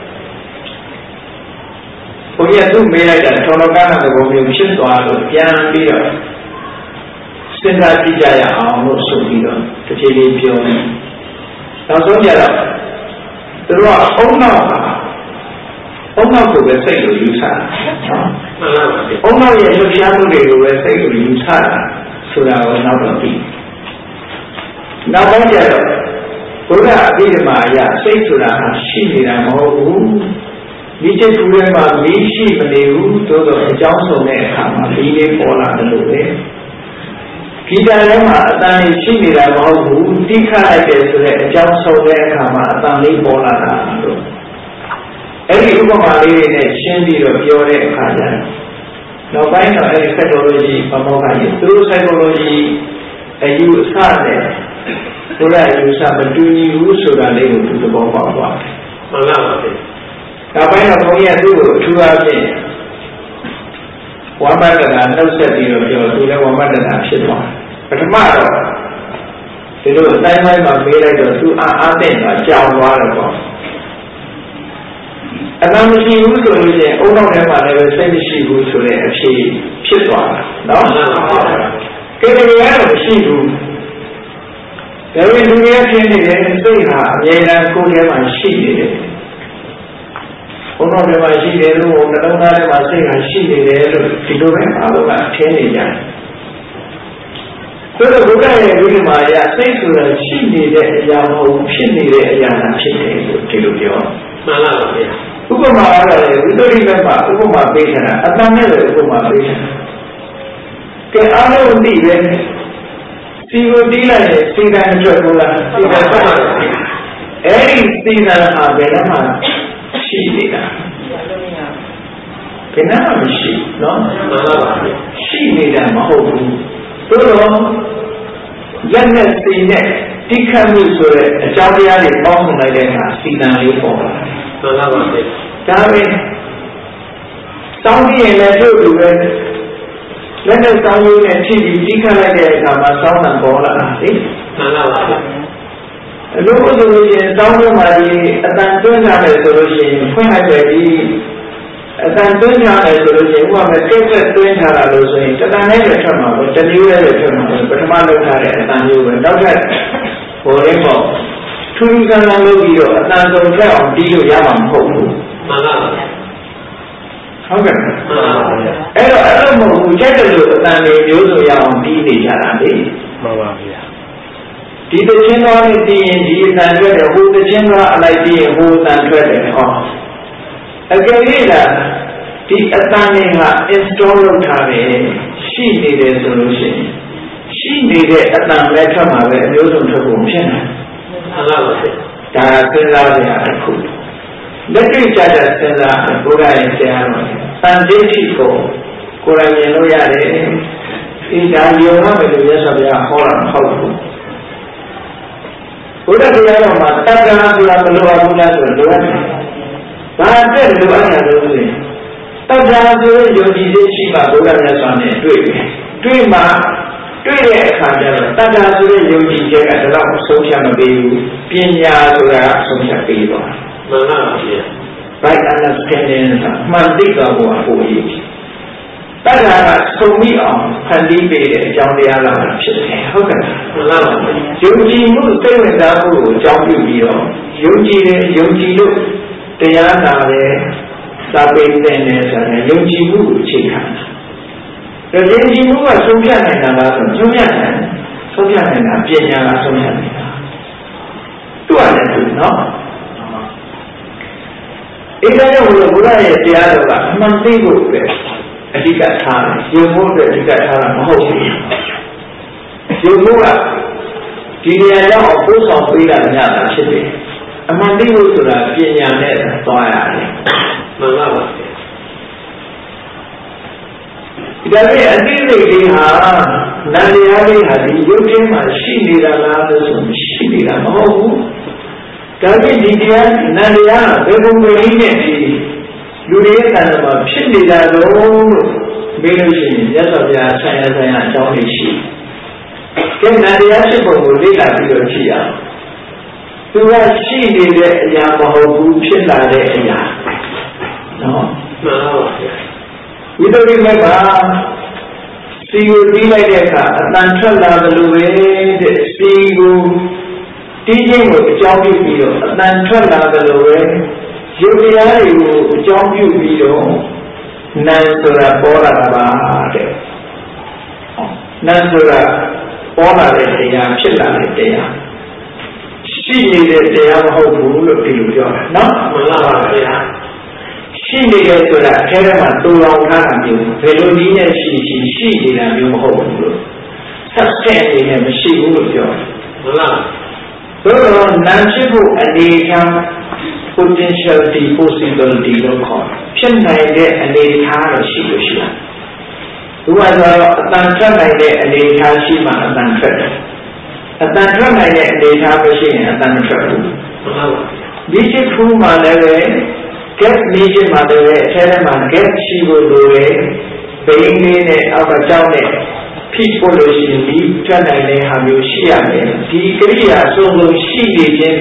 [SPEAKER 1] ဘုရားသူ့မေးလိုက်တာထောတော်ကနာသဘောမျိုးဖြစ်သွားလို့ပြန်ပြီးတော့စဉ်းစားကြည့်ကြရအောင်လို့ဆိုပြီးတော့တစ်ချိန်လေးပြောတယ်။နောက်ဆုံးကြတော့သူတို့ကအုံနောက်ပါအုံနောက်ကိုပဲစိတ်လို့ယူဆတာ။မှန်ပါပါ။အုံနောက်ရဲ့လှုပ်ရှားမှုတွေကိုပဲစိတ်လို့ယူဆတာဆိုတာကိုနောက်တော့ပြီး။နောက်ပိုင်းကျတော့ဘုရားအဘိဓမ္မာအရစိတ်ဆိုတာရှိနေတာမဟုတ်ဘူး။ဒီချက်ကူထဲမှာမီးရှိမနေဘူးသို့တော့အကြောင်းဆုံးတဲ့အခါမှာမီးလေးပေါ်လာတယ်လို့ပဲဂီတာထဲမှာအတန်ရှိနေတာမဟုတ်ဘူးတိခတ်လိုက်တယ်ဆိုတဲ့အကြောင်းဆုံးတဲ့အခါမှာအတန်လေးပေါ်လာတာလို့အဲ့ဒီဥပမာလေးတွေနဲ့ရှင်းပြီးတော့ပြောတဲ့အခါကျတော့နောက်ပိုင်းတော့အဲ့ဒီ psychology ပမောက္ခကြီးသူတို့ psychology အယူအဆနဲ့ဘုရားအယူအဆမတူညီဘူးဆိုတာလေးကိုသူသဘောပေါက်သွားတယ်မှန်ပါပါနောက်ပိုင်းတော့ဘုန်းကြီးကသူ့ကိုအထူးအားဖြင့်ဝမ္မတ္တနာနှုတ်ဆက်ပြီးတော့ပြောသူလည်းဝမ္မတ္တနာဖြစ်သွားပထမတော့ဒီလိုအတိုင်းတိုင်းမှာမေးလိုက်တော့သူအားအားတဲ့ကကြောင်သွားတယ်ပေါ့အမှန်မရှိဘူးဆိုလို့ရှိရင်အုံနောက်ထဲမှာလည်းစိတ်မရှိဘူးဆိုတဲ့အဖြေဖြစ်သွားတာနော်ကဲတကယ်တော့မရှိဘူးဒါပေမဲ့လူတွေဖြစ်နေတဲ့စိတ်ဟာအမြဲတမ်းကိုယ်ထဲမှာရှိနေတယ်ဘုံတော်တွေမှာရှိတယ်လို့နှလုံးသားထဲမှာစိတ်ကရှိနေတယ်လို့ဒီလိုပဲအားလုံးကထင်နေကြတယ်။ဆိုတော့ဘုရားရဲ့ဒီမှာရစိတ်ဆိုတာရှိနေတဲ့အရာမဟုတ်ဖြစ်နေတဲ့အရာသာဖြစ်တယ်လို့ဒီလိုပြောမှန်လားဗျာ။ဥပမာကတော့လေဝိသုဒ္ဓိဘက်မှာဥပမာပေးထားတာအတန်နဲ့လည်းဥပမာပေးထားတာ။ကဲအားလုံးသိပဲစီကိုတီးလိုက်ရင်စီကံထွက်ဘူးလားစီကံထွက်ပါလား။အဲ့ဒီစီကံဟာဘယ်တော့မှရှိနေတာဘယ်နာမှမရှိနော်မှန်ပါပါရှိနေတာမဟုတ်ဘူးသို့တော့ရက်နဲ့စိတ်နဲ့တိခတ်မှုဆိုတဲ့အကြောင်းတရားတွေပေါင်းစုံလိုက်တဲ့အခါစီတန်လေးပေါ်လာမှန်ပါပါဒါပဲတောင်းပြီးရင်လည်းတို့တူပဲလက်နဲ့တောင်းရင်းနဲ့ဖြစ်ပြီးတိခတ်လိုက်တဲ့အခါမှာစောင်းတန်ပေါ်လာတာလေမှန်ပါပါအလို့ဆိုလို့ရှိရင်တောင်းရမှာဒီအတန်တွင်းထားတယ်ဆိုလို့ရှိရင်ဖွင့်လိုက်တယ်ဒီအတန်တွင်းထားတယ်ဆိုလို့ရှိရင်ဥပမာကက်ကက်တွင်းထားတာလို့ဆိုရင်တတန်နဲ့လည်းထွက်မှာပေါ့တမျိုးလည်းထွက်မှာပေါ့ပထမလုပ်ထားတဲ့အတန်မျိုးပဲနောက်ထပ်ဟိုရင်းပေါ့ထူးထူးဆန်းဆန်းလုပ်ပြီးတော့အတန်ဆုံးထက်အောင်တီးလို့ရမှာမဟုတ်ဘူးမှန်ပါပါဟုတ်ကဲ့မှန်ပါပါအဲ့တော့အဲ့လိုမဟုတ်ဘူးချက်တယ်လို့အတန်လေးမျိုးစုံရအောင်တီးနေကြတာလေမှန်ပါဗျာဒီတခြင်းသွားနဲ့တည်ရင်ဒီအတန်ထွက်တယ်ဟိုတခြင်းသွားအလိုက်တည်ရင်ဟိုအတန်ထွက်တယ်ဟောအကယ်၍လားဒီအတန်တွေဟာ install လုပ်ထားတယ်ရှိနေတယ်ဆိုလို့ရှိရင်ရှိနေတဲ့အတန်ပဲထွက်မှာပဲအမျိုးစုံထွက်ဖို့ဖြစ်နေမှန်ပါပါဒါစဉ်းစားကြရတဲ့ခုလက်တွေ့ကြတဲ့စဉ်းစားဘုရားရဲ့ဆရာတော်တန်တိတိကိုကိုယ်တိုင်မြင်လို့ရတယ်ဒီဒါယုံရမယ်လို့ရသော်ဗျာဟောတာမဟုတ်ဘူးဘုရားတရားတော်မှာတက္ကရာဆိုတာမလိုအပ်ဘူးလားဆိုတော့လိုအပ်တယ်။ဘာတဲ့လိုအပ်တာလို့ဆိုရင်တက္ကရာဆိုရင်ယုံကြည်ခြင်းရှိမှဘုရားမြတ်စွာနဲ့တွေ့တယ်။တွေ့မှတွေ့တဲ့အခါကျတော့တက္ကရာဆိုရင်ယုံကြည်ခြင်းကတလောက်ဆုံးဖြတ်မပေးဘူး။ပညာဆိုတာဆုံးဖြတ်ပေးသွားတယ်။မှန်ပါဗျာ။ Right understanding ကမှန်သိတာကိုအဖို့ရည်။တတက္ကရာဆုံးပြီးအောင်ဖန်တီးပေးတဲ့အကြောင်းတရားလာတာဖြစ်တယ်ဟုတ်ကဲ့လားယုံကြည်မှုစိတ်ဝင်စားမှုကိုအကြောင်းပြုပြီးတော့ယုံကြည်တယ်ယုံကြည်လို့တရားနာတယ်စာပေတဲ့နဲ့ဆိုရင်ယုံကြည်မှုကိုအခြေခံတာဒါယုံကြည်မှုကဆုံးဖြတ်နိုင်တာလားဆိုဆုံးဖြတ်နိုင်ဆုံးဖြတ်နိုင်တာပညာကဆုံးဖြတ်နိုင်တာသူ့အနေနဲ့နော်အဲ့ဒါကြောင့်ဘုရားရဲ့တရားတော်ကအမှန်သိဖို့ပဲအဓိကထားတယ်ယုံဖို့အတွက်အဓိကထားတာမဟုတ်ဘူးယုံဖို့ကဒီနေရာရောက်အောင်ပို့ဆောင်ပေးတာညတာဖြစ်တယ်အမှန်သိဖို့ဆိုတာပညာနဲ့သွားရတယ်မှန်ပါပါဒါပေမဲ့အသိစိတ်လေးဟာနန္တရားလေးဟာဒီယုတ်ချင်းမှာရှိနေတာလားလို့ဆိုမရှိနေတာမဟုတ်ဘူးဒါပေမဲ့ဒီတရားနန္တရားဘယ်ပုံပဲလေးနဲ့ဒီလူတွေရဲ့ကံမှာဖြစ်နေတာလို့မေးလို့ရှိရင်မြတ်စွာဘုရားဆိုင်ရာဆိုင်ရာအကြောင်းတွေရှိတယ်။နန္တရားဖြစ်ပုံကိုလေ့လာပြီးတော့ကြည့်ရအောင်။သူကရှိနေတဲ့အရာမဟုတ်ဘူးဖြစ်လာတဲ့အရာနော်မှန်ပါပါဗျာဝိတ္တိမကစီကိုပြီးလိုက်တဲ့အခါအတန်ထွက်လာတယ်လို့ပဲတဲ့စီကိုတီးခြင်းကိုအကြောင်းပြုပြီးတော့အတန်ထွက်လာတယ်လို့ပဲယုတ်တရားတွေကိုအကြောင်းပြုပြီးတော့နာဆိုတာပေါ်လာတာပါတဲ့နာဆိုတာပေါ်လာတဲ့တရားဖြစ်လာတဲ့တရားရှိနေတဲ့တရားမဟုတ်ဘူးလို့ဒီလိုပြောတာနော်မှန်ပါပါဗျာရှိနေတယ်ဆိုတာအဲထဲမှာတူအောင်ထားတာမျိုးဘယ်လိုနည်းနဲ့ရှိရှိရှိနေတာမျိုးမဟုတ်ဘူးလို့ဆက်တဲ့အနေနဲ့မရှိဘူးလို့ပြောတယ်မှန်လားဘယ်လိုနာဖြစ်ဖို့အနေခံpotentiality possibility လို့ခေါ်ဖြစ်နိုင်တဲ့အနေအထားလို့ရှိလို့ရှိတာဒီမှာတော့အတန်ထွက်နိုင်တဲ့အနေအထားရှိမှအတန်ထွက်တယ်အတန်ထွက်နိုင်တဲ့အနေအထားမရှိရင်အတန်မထွက်ဘူးဟုတ်ပါဘူးဒီချစ်ဖူးမှလည်းပဲ gas နေချင်းမှလည်းပဲအထဲထဲမှာ gas ရှိဖို့လိုတယ်ဘိန်းလေးနဲ့အောက်ကကြောက်နဲ့ဖြစ်ဖို့လို့ရှိရင်ဒီထွက်နိုင်တဲ့ဟာမျိုးရှိရမယ်ဒီကိရိယာအစုံလုံးရှိနေခြင်းဒီ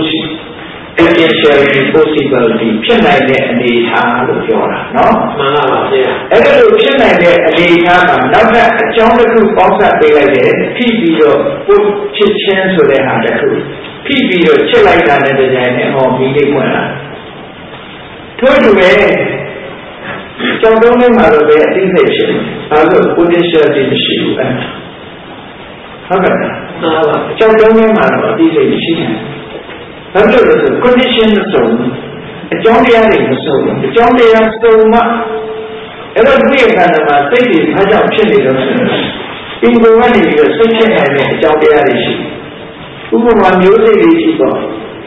[SPEAKER 1] potentiality possibility ဖြစ်နိုင်တဲ့အနေအထားလို့ပြောတာနော်မှန်ပါပါဗျာအဲ့ဒါလိုဖြစ်နိုင်တဲ့အနေအထားမှာနောက်ထပ်အကြောင်းတစ်ခုပေါင်းစပ်ပေးလိုက်တယ်ဖြစ်ပြီးတော့ပုတ်ချစ်ချင်းဆိုတဲ့ဟာတစ်ခုဖြစ်ပြီးတော့ချစ်လိုက်တာနဲ့တကြိုင်နဲ့ဟောမိလေးပွင့်လာထို့တူပဲကြောင့်တုံးလေးမှာတော့ပဲအသိစိတ်ဖြစ်တယ်အဲဒါ potentiality မရှိဘူးအဲ့ဟုတ်ကဲ့မှန်ပါပါကြောင့်တုံးလေးမှာတော့အသိစိတ်မရှိဘူးဘာလို့လဲဆို condition မစုံအကြောင်းတရားတွေမစုံအကြောင်းတရားစုံမှအဲ့တော့ဒီအခါမှာစိတ်တွေအားကြောင့်ဖြစ်နေတော့ဆိုရင်ဒီဘဝကနေပြီးတော့စိတ်ဖြစ်နိုင်တဲ့အကြောင်းတရားတွေရှိဥပမာမျိုးစိတ်တွေရှိတော့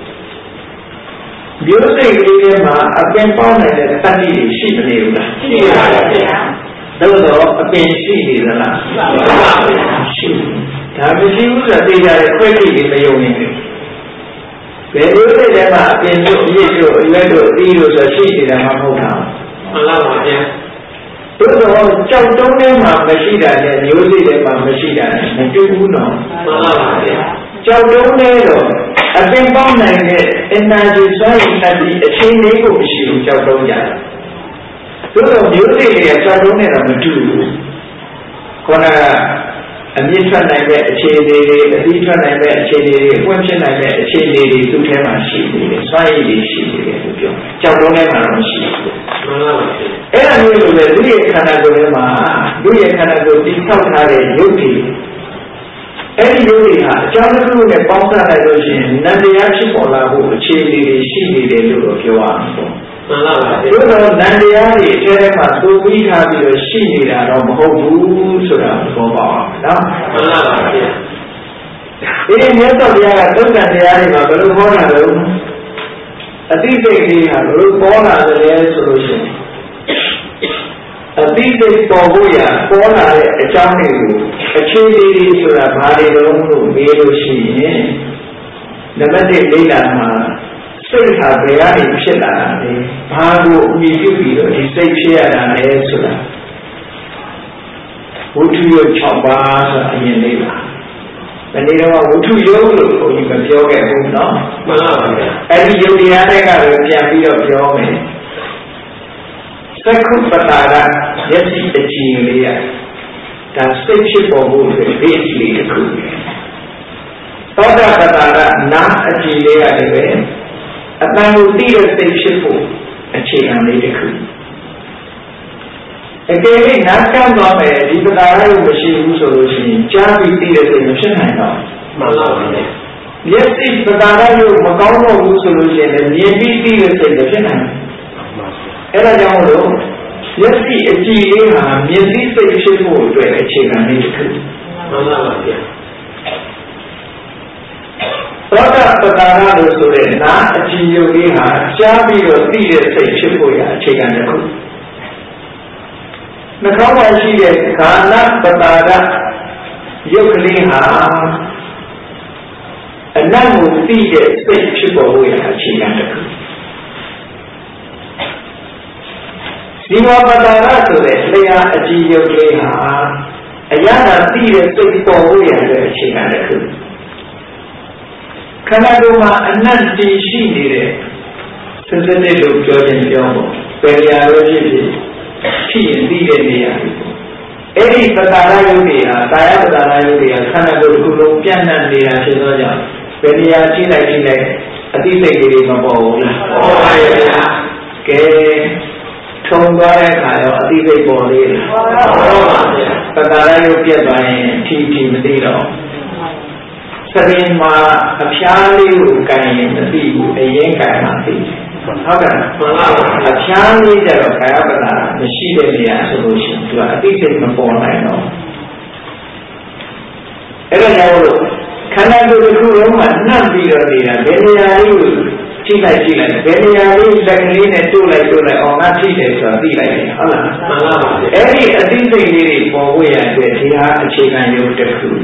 [SPEAKER 1] မျိုးစိတ်ကလေးတွေမှာအပင်ပေါင်းနိုင်တဲ့တတိတွေရှိမနေဘူးလားရှိပါပါဗျာဒါတော့အပင်ရှိနေသလားရှိပါပါဗျာရှိဒါမရှိဘူးဆိုတော့သိကြတဲ့ခွဲတိတွေမယုံနေဘူးဘယ်လိုလဲတဲ့မှာအပြင်တို့အရေးတို့အရွက်တို့အသီးတို့ဆိုရှိနေတာမှမဟုတ်တာမှန်ပါပါဗျာဘုရားကြောက်တုံးထဲမှာမရှိတာနဲ့မျိုးစိတ်ထဲမှာမရှိတာနဲ့မတူဘူးနော်မှန်ပါပါဗျာကြောက်တုံးထဲတော့အပင်ပေါင်းနိုင်တဲ့ energy ဆိုရင်တတိအချိန်လေးကိုမရှိဘူးကြောက်တုံးကြတယ်ဘုရားမျိုးစိတ်တွေကကြောက်တုံးနဲ့တော့မတူဘူးခေါင်းကအမြင့်ထွက်နိုင်တဲ့အခြေအနေတွေအသီးထွက်နိုင်တဲ့အခြေအနေတွေအပွင့်ဖြစ်နိုင်တဲ့အခြေအနေတွေသူ့ထဲမှာရှိနေတယ်။စွမ်းရည်တွေရှိနေတယ်လို့ပြော။ကြောက်တုံးထဲမှာတော့မရှိဘူး။မှန်ပါပါ။အဲ့ဒါမျိုးလိုပဲလူရဲ့ခန္ဓာကိုယ်ထဲမှာလူရဲ့ခန္ဓာကိုယ်တည်ဆောက်ထားတဲ့ရုပ်တွေအဲ့ဒီရုပ်တွေဟာအကြောင်းတစ်ခုနဲ့ပေါင်းစပ်လိုက်လို့ရှိရင်နန္တရားဖြစ်ပေါ်လာဖို့အခြေအနေတွေရှိနေတယ်လို့ပြောရမှာပေါ့။မှန်ပါပါ။ဒါတော့နန္တရားတွေအထဲထဲမှာသိုးပြီးထားပြီးတော့ရှိနေတာတော့မဟုတ်ဘူးဆိုတာသဘောပေါက်အောင်နော်။မှန်ပါပါ။ဒီမြတ်စွာဘုရားကသုတ်တန်တရားတွေမှာဘယ်လိုဟောတာလဲအတိတ်ကြီးဟာဘယ်လိုပေါ်လာတယ်ဆိုလို့ရှိရင်အတိတ်ပေါ်ဖို့ရပေါ်လာတဲ့အကြောင်းတွေကိုအခြေအနေတွေဆိုတာဘာတွေတုံးလို့မေးလို့ရှိရင်နံပါတ်တစ်လေ့လာမှာစိတ်ဟာဘယ်ကနေဖြစ်လာတာလဲဘာကိုအမိပြုပြီးတော့ဒီစိတ်ဖြစ်ရတာလဲဆိုတာဝိထုရ၆ပါးဆိုတာအရင်လေးပါမနေ့တော့ဝိထုယုတ်လို့ဘုန်းကြီးမပြောခဲ့ဘူးเนาะမှန်ပါပါဗျာအဲ့ဒီယုတ်တရားတွေကလည်းပြန်ပြီးတော့ပြောမယ်သက္ခုပတာရမျက်စိအကြည့်လေးရဒါစိတ်ဖြစ်ပေါ်မှုတွေ base လေးတစ်ခုသောတာပတ္တရနာအကြည့်လေးရတယ်ပဲအတန်ကိုသိတဲ့စိတ်ဖြစ်ဖို့အခြေခံလေးတစ်ခုအကယ်၍နားကမ်းသွားမယ်ဒီပတ္တရရုပ်မရှိဘူးဆိုလို့ရှိရင်ကြားပြီးသိတဲ့စိတ်မဖြစ်နိုင်တော့မှန်ပါပါမျက်စိပတ္တရရုပ်မကောင်းတော့ဘူးဆိုလို့ရှိရင်လည်းမြင်ပြီးသိတဲ့စိတ်မဖြစ်နိုင်ဘူးအဲ့ဒါကြောင့်မလို့မျက်စိအကြည့်လေးဟာမြင်သိစိတ်ဖြစ်ဖို့အတွက်အခြေခံလေးတစ်ခုမှန်ပါပါဗျာသောတာပတ္တရလို့ဆိုတဲ့နာအကြည့်ရုပ်လေးဟာကြားပြီးတော့သိတဲ့စိတ်ဖြစ်ဖို့ရအခြေခံတစ်ခုနှာခေါင်းမှာရှိတဲ့ခန္ဓာပတ္တရရုပ်ကလေးဟာအနတ်ကိုသိတဲ့စိတ်ဖြစ်ပေါ်ဖို့ရအခြေခံတစ်ခုဒီဝပတ္တရဆိုတဲ့လျှာအကြည့်ရုပ်လေးဟာအရသာသိတဲ့စိတ်ပေါ်ဖို့ရတဲ့အခြေခံတစ်ခုခန္ဓာကိုယ်မှာအနတ်တည်ရှိနေတဲ့စစတဲ့လို့ပြောခြင်းပြောဖို့ဘယ်နေရာလို့ဖြစ်ဖြစ်ဖြစ်ရင်သိတဲ့နေရာအဲ့ဒီပတ္တရယုတ်တွေဟာကာယပတ္တရယုတ်တွေဟာခန္ဓာကိုယ်တစ်ခုလုံးပြန့်နှံ့နေတာဖြစ်သောကြောင့်ဘယ်နေရာကြည့်လိုက်ကြည့်လိုက်အသိစိတ်တွေမပေါ်ဘူးလားပေါ်ပါရဲ့ဗျာကဲထုံသွားတဲ့အခါရောအသိစိတ်ပေါ်သေးလားပေါ်ပါဗျာပတ္တရယုတ်ပြတ်သွားရင်ထီထီမသိတော့စရင်မှာအဖျားလေးကိုကန်ရင်မသိဘူးအရင်ကန်မှသိတယ်ဟုတ်ကဲ့မှန်ပါပါအဖျားလေးကြတော့ကာယပတ္တရမရှိတဲ့နေရာဆိုလို့ရှိရင်သူကအသိစိတ်မပေါ်နိုင်တော့အဲ့ဒါကြောင့်လို့ခန္ဓာကိုယ်တစ်ခုလုံးမှာနှံ့ပြီးတော့နေတာဘယ်နေရာလေးကိုကြည့်လိုက်ကြည့်လိုက်ဘယ်နေရာလေးလက်ကလေးနဲ့တို့လိုက်တို့လိုက်အောင်ငါထိတယ်ဆိုတာသိလိုက်တယ်ဟုတ်လားမှန်ပါပါအဲ့ဒီအသိစိတ်လေးတွေပေါ်ဖို့ရတဲ့ဒီဟာအခြေခံရုပ်တစ်ခု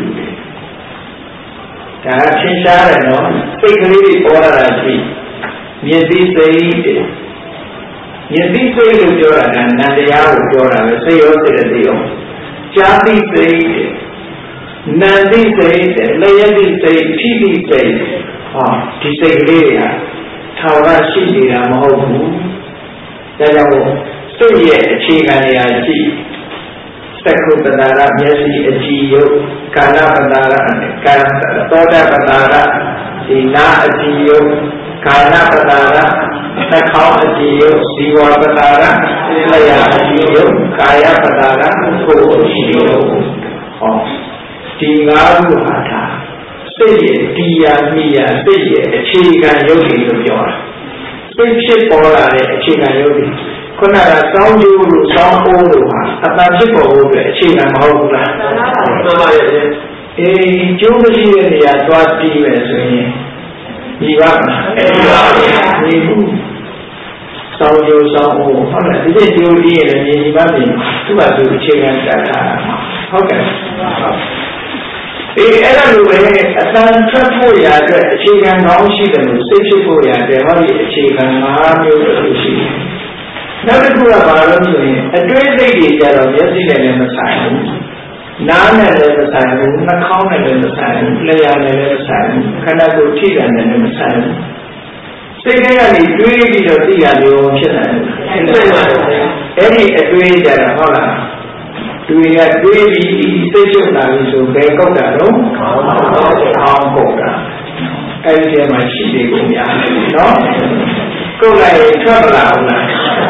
[SPEAKER 1] ဒါကရှင်းရှားတယ်နော်စိတ်ကလေးတွေပေါ်လာတာရှိမြင်သိစိတ်တဲ့မြင်သိစိတ်လို့ပြောတာကနန္တရားကိုပြောတာပဲစိတ်ရောစိတ်တဲ့ရောကြားသိစိတ်တဲ့နာသိစိတ်တဲ့လျက်သိစိတ်ထိသိစိတ်ဟောဒီစိတ်ကလေးတွေကထာဝရရှိနေတာမဟုတ်ဘူးဒါကြောင့်စိတ်ရဲ့အခြေခံနေရာရှိသက္ကုပ္ပတ္တရမျက်စိအကြည့်ယုတ်ကာလပတ္တရကာသောတာပတ္တရဒီနာအကြည့်ယုတ်ကာလပတ္တရသက္ခေါအကြည့်ယုတ်ဇီဝပတ္တရလျာအကြည့်ယုတ်ကာယပတ္တရကိုယ်အကြည့်ယုတ်ဟောဒီငါးခုဟာဒါစိတ်ရဲ့တရားမိယာစိတ်ရဲ့အခြေခံယုတ်တွေလို့ပြောတာစိတ်ဖြစ်ပေါ်လာတဲ့အခြေခံယုတ်တွေခုနကစောင်းကျိုးလို့စောင်းအိုးလို့ဟာအတန်ဖြစ်ပေါ်ဖို့အတွက်အခြေခံမဟုတ်ဘူးလားမှန်ပါရဲ့အေးကျိုးမရှိတဲ့နေရာသွားတီးမယ်ဆိုရင်ဒီပါမလားအဲ့ဒီပါဒီဘူးစောင်းကျိုးစောင်းအိုးဟုတ်လားဒီကျိုးတီးရင်လည်းဒီပါပြင်သူ့ဘာသူအခြေခံတက်တာဟုတ်ကဲ့အေးအဲ့ဒါလိုပဲအတန်ထွက်ဖို့ရတဲ့အခြေခံကောင်းရှိတယ်လို့စိတ်ဖြစ်ဖို့ရတဲ့ဟောဒီအခြေခံ၅မျိုးလို့ရှိတယ်နောက်တစ်ခုကဘာလို့ဆိုရင်အတွေးစိတ်တွေကြတော့မျက်စိနဲ့လည်းမဆိုင်ဘူးနားနဲ့လည်းမဆိုင်ဘူးနှာခေါင်းနဲ့လည်းမဆိုင်ဘူးလျှာနဲ့လည်းမဆိုင်ဘူးခန္ဓာကိုယ်ထိတာနဲ့လည်းမဆိုင်ဘူးစိတ်ထဲကနေတွေးပြီးတော့သိရလို့ဖြစ်နိုင်တယ်အဲ့ဒီအတွေးကြတာဟုတ်လားတွေးရတွေးပြီးစိတ်ချုပ်လာပြီဆိုဘယ်ကောက်တာတော့ခေါင်းကောက်တာအဲ့ဒီထဲမှာရှိနေကုန်များနော်ကုတ်လိုက်ရင်ထွက်မလာဘူးလား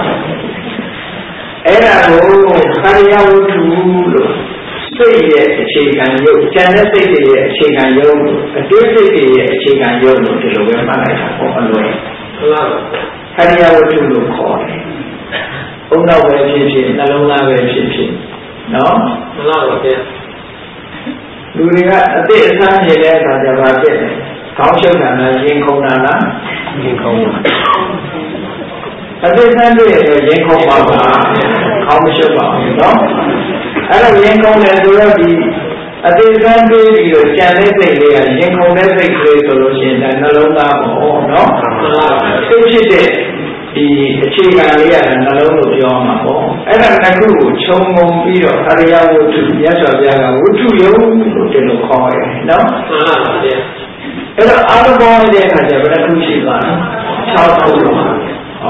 [SPEAKER 1] အဲ့ဒါကိုကာယဝတ္ထုလို့စိတ်ရဲ့အခြေခံယုတ်ဉာဏ်နဲ့စိတ်ရဲ့အခြေခံယုတ်အတွေးစိတ်ရဲ့အခြေခံယုတ်လို့ဒီလိုပဲမှတ်လိုက်တာပေါ့အလွယ်ဟုတ်လားကာယဝတ္ထုလို့ခေါ်တယ်ဘုံတော့ပဲဖြစ်ဖြစ်နှလုံးသားပဲဖြစ်ဖြစ်နော်မှန်ပါပါဗျာလူတွေကအတိအဆန်းနေတဲ့အခါကျပါဖြစ်တယ်ခေါင်းရှုပ်တာလားရင်ခုန်တာလားရင်ခုန်ပါအတိအဆန်းတွေရင်ခုန်ပါပါခေါင်းမရှုပ်ပါဘူးနော်အဲ့တော့ရင်ခုန်တယ်ဆိုတော့ဒီအတိအဆန်းတွေပြီးတော့ကြံတဲ့စိတ်လေးကရင်ခုန်တဲ့စိတ်ကလေးဆိုလို့ရှိရင်ဒါနှလုံးသားပေါ့နော်သိဖြစ်တဲ့ဒီအခြေခံလေးရတာနှလုံးလို့ပြောမှာပေါ့အဲ့ဒါတစ်ခုကိုခြုံငုံပြီးတော့အရိယဝတ္ထုမြတ်စွာဘုရားကဝတ္ထုယုံလို့ဒီလိုခေါ်ရတယ်နော်မှန်ပါဗျာအဲ့တော့အာရဘောတဲ့အခါကျဘယ်တစ်ခုရှိသွားလဲ၆ခုလို့ဟောစ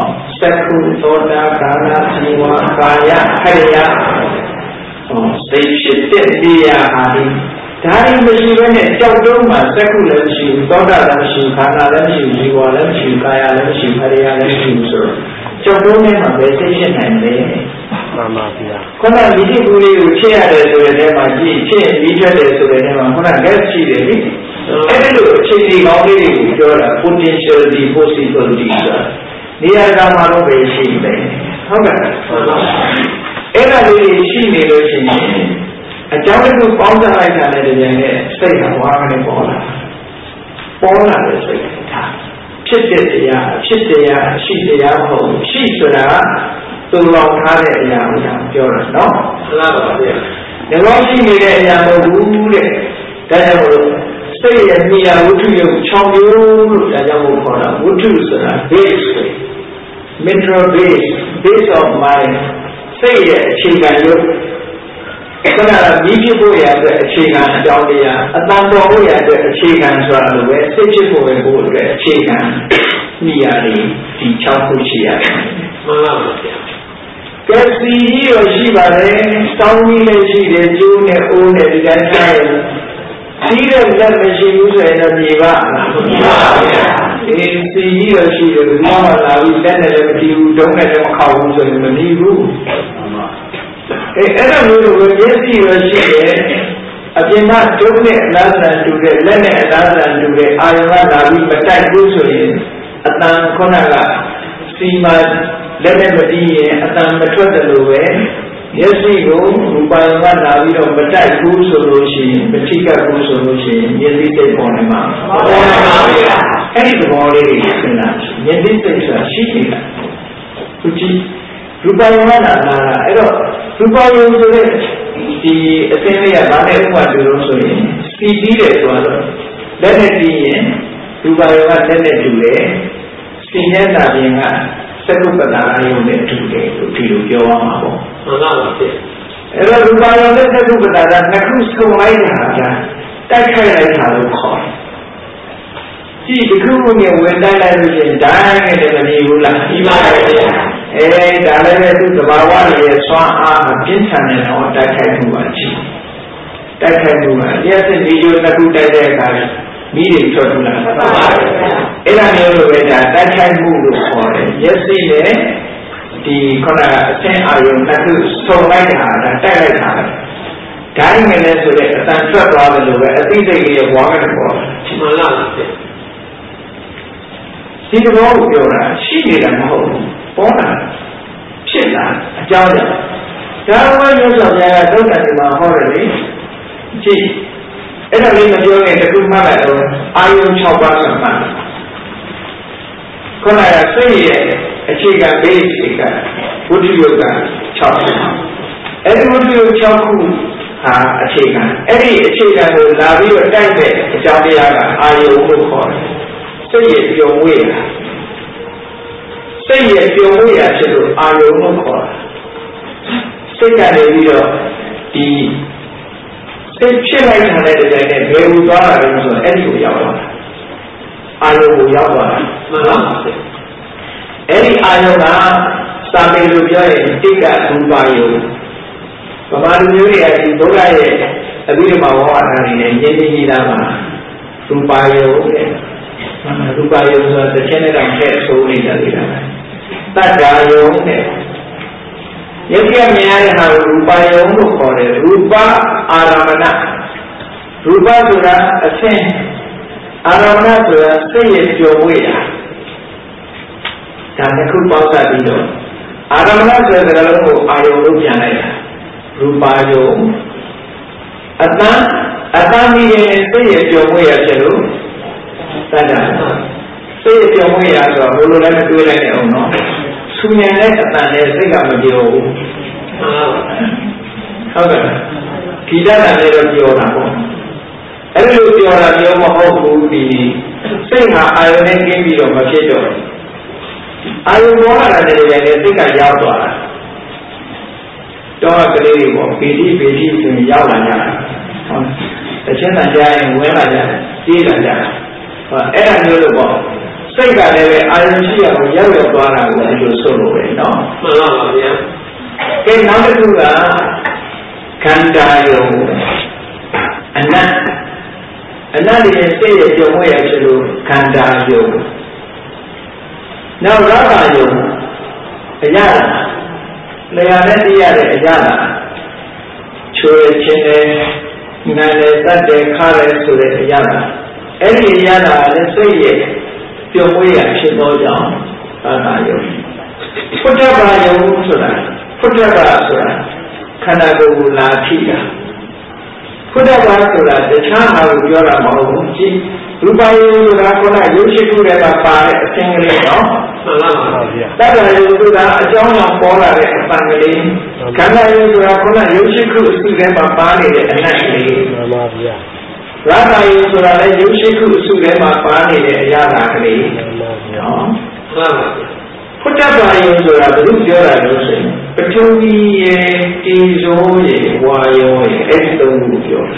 [SPEAKER 1] Sakhu Thoda Kana Jiva Kaya Hariya Say Shitted Diya Hari Dari Mashivane Chowdoma Sakhu Lamshi Thoda Lamshi Kana Lamshi Jiva Lamshi Kaya Lamshi Hariya Lamshi Sur Chowdoma Meditation and Mama Pia Kona Vidi Guri Uchia Surema Ji Chin Vija Surema Kona Gachi Every changing already potential the possibilities. Near the Maro Beshi. How about every she made a change. A gentleman who found the right hand at the end, say, one and Paula. Paula is a Chitia, Chitia, Chitia, Shisa, so long had a young Joran, no? The one she made a young that say and me, I would do chong you, I would do base, mineral base, base of my say a chicken you. Media boy at a chicken down there, a number of boy at a chicken around the west, such a boy would get chicken, Miari, the Chapuchia. Get the he or she by then, Tommy and she, the junior owner, the guy. See them that machine use and a diva. In the year she will not allow you then that you don't have a cow in the new room. And when yes, you are she I cannot donate another to the Lene another to the Ayana, but that goes in Atan Konaga, Sima, Lene Madi, Atan Matrata. Yes, we go, Rupaya Navi of Batai Food Solution, Batika Food Solution, Yendi State Ponema. And the body is enough. Yendi State Shikina. Uchi Rupaya Nara, Rupaya the assembly of Banema to Rosary, speed leaders was let it be in Rupaya let it do it, Siena being a Sakupatara unit today to Pilu Yawamo. Era Rupaya let the Rupatara, Nakus go right now. That kind of how to call. See the Kuru when that language is dying and the Nihula. Eh, Dalai to the Bawali, Swan Arm, Pinsan and all that kind of one. That kind of one. Yes, and we use the two that meeting circular. In a new way that can move for it. Yes, see the Kona ten iron that is so right hard and direct hard. Dying in this way, a transfer rather than a thing they give water for. See the road, Yora, she did a home. Bona, Chilla, Jaya. That was yourself, I don't have my holiday. Gee. It's a little bit of a good mother. I will chop us a man. When I say a chicken basic, would you chop? Every would you chop a chicken? Every chicken will love you a time that Javiaga, I will call. Say it your way. Say it your way, I will call. Second, the Say, chill like a letter, they will go out and any Yawa. I will Yawa. Any Iona, something to join, take that to buy you. Command you as you go ahead, a bit of my water and Jenny Lama. To buy you, to buy you the Canada head so in the that guy you Yes, I have Rupa Yomu for it. Rupa Aramana. Rupa Sura, a saint. Aramana Sura, say it your way. Tanaku Pasa Dido. Aramana Sura, the Lolo, Ayo Janaya. Rupa Yom. Atan, Atami, say it your way, Chelu. Tada. Say it your way, as a whole lot of good and no. Soon as I think I'm a deal. However, he doesn't let you on. Every you are a young who be saying, I will make him be your potato. I will go on and I think I yell. Don't believe what P D P D to Yawaya. The China Jay and Wella, Dila, and I know the ball. စိတ်ကလည်းအာရုံရှိအောင်ရောက်ရောက်သွားတာကိုဒီလိုဆိုလို့ပဲနော်မှန်ပါပါဗျာကဲနောက်တစ်ခုကခန္ဓာယုံအနတ်အနတ်ရဲ့စိတ်ရဲ့ကြုံဝဲရဖြစ်လို့ခန္ဓာယုံနောက်ရာဂယုံအရာလျာနဲ့တရားတဲ့အရာချိုးခြင်းနဲ့နာနဲ့တတ်တယ်ခါရဲဆိုတဲ့အရာအဲ့ဒီအရာလည်းစိတ်ရဲ့ကြုံဝဲရဖြစ်သောကြောင့်ရာဂယုံဖုဒ္ဓဘာယုံဆိုတာဖုဒ္ဓဘာဆိုတာခန္ဓာကိုယ်ကိုလာထိတာဖုဒ္ဓဘာဆိုတာတခြားဟာကိုပြောတာမဟုတ်ဘူးကြည့်ရူပယုံဆိုတာကရုပ်ရှိခုတွေမှာပါတဲ့အသင်္ကလေးနော်မှန်ပါပါဗျာတတ္တယုံဆိုတာအကြောင်းကြောင့်ပေါ်လာတဲ့အပံကလေးခန္ဓာယုံဆိုတာကရုပ်ရှိခုအစုထဲမှာပါနေတဲ့အနတ်ကလေးမှန်ပါဗျာရာဂယုံဆိုတာလည်းရုပ်ရှိခုအစုထဲမှာပါနေတဲ့အရာကလေးမှန်ပါဗျာနော်မှန်ပါဖုဒ္ဓဘာယုံဆိုတာဘယ်လိုပြောတာလဲဆိုရင်ပထဝီရဲ့တေဇောရဲ့ဝါယောရဲ့အဲ့ဒီသုံးခုပြောတာ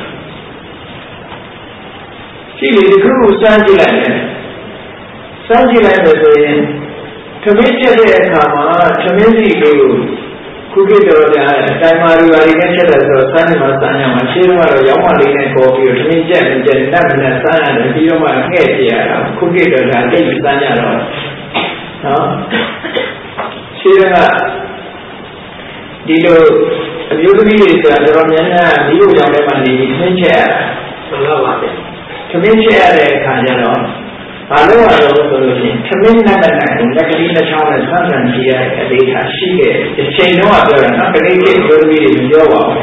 [SPEAKER 1] ဒီလေဒီခုစမ်းကြည့်လိုက်တယ်စမ်းကြည့်လိုက်လို့ဆိုရင်သမင်းချက်တဲ့အခါမှာသမင်းစီကိုခုခေတ်တော်ကြာတိုင်မာရီပါရီနဲ့ချက်တယ်ဆိုတော့စမ်းနေမှာစမ်းရမှာရှင်းတော့ရောင်းမလေးနဲ့ခေါ်ပြီးသမင်းချက်နေချက်နတ်နဲ့စမ်းရတယ်ပြီးတော့မှငှဲ့ပြရတာခုခေတ်တော်ကြာတိတ်စမ်းကြတော့နော်ရှင်းကဒီလိုအမျိုးသမီးတွေဆိုတာတော်များများဒီလိုကြောင့်လည်းမနေသမင်းချက်ရတာမှန်ပါပါသမင်းချက်ရတဲ့အခါကျတော့ဘာလို့ရတော့ဆိုလို့ရှိရင်သမင်းနဲ့နဲ့ကိုလက်ကလေးတစ်ချောင်းနဲ့ဆန်းဆန်းကြည့်ရတဲ့အလေးထားရှိခဲ့အချိန်တော့ပြောတာနော်ကလေးကြီးအမျိုးသမီးတွေပြောပါဦး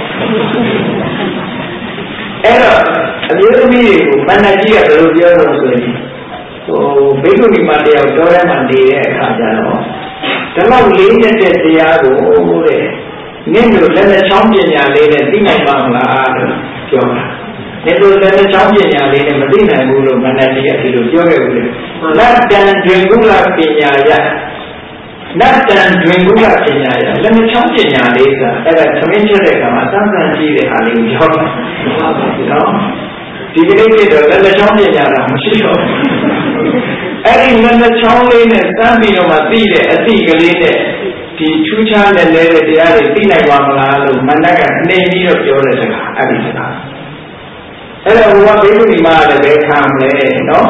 [SPEAKER 1] အဲ့တော့အမျိုးသမီးတွေကိုမန္တကြီးကဘယ်လိုပြောလို့ဆိုရင်ဟိုဘိက္ခုနီမတယောက်တော်ထဲမှာနေတဲ့အခါကျတော့ဒီလောက်လေးရက်တဲ့တရားကိုတဲ့နင့်တို့လည်းလက်ချောင်းပညာလေးနဲ့သိနိုင်ပါမလားလို့ပြောတာနင့်တို့လည်းလက်ချောင်းပညာလေးနဲ့မသိနိုင်ဘူးလို့မန္တကြီးကဒီလိုပြောခဲ့ဘူးလေနတ်တန်တွင်ကုလပညာရနတ်တန်တွင်ကုလပညာရလက်ချောင်းပညာလေးကအဲ့ဒါသမင်းချက်တဲ့ကမှာစမ်းစမ်းကြည့်တဲ့အားလေးကိုပြောတာနော်ဒီကနေ့ကျတော့လက်ချောင်းပညာတာမရှိတော့အဲ့ဒီလက်ချောင်းလေးနဲ့စမ်းပြီးတော့မှသိတဲ့အသိကလေးနဲ့ဒီထူးခြားတဲ့လဲတဲ့တရားတွေသိနိုင်ပါမလားလို့မနက်ကနေပြီးတော့ပြောတဲ့စကားအဲ့ဒီစကားအဲ့တော့ဘုရားဘိက္ခုနီမလည်းပဲခံမယ်နော်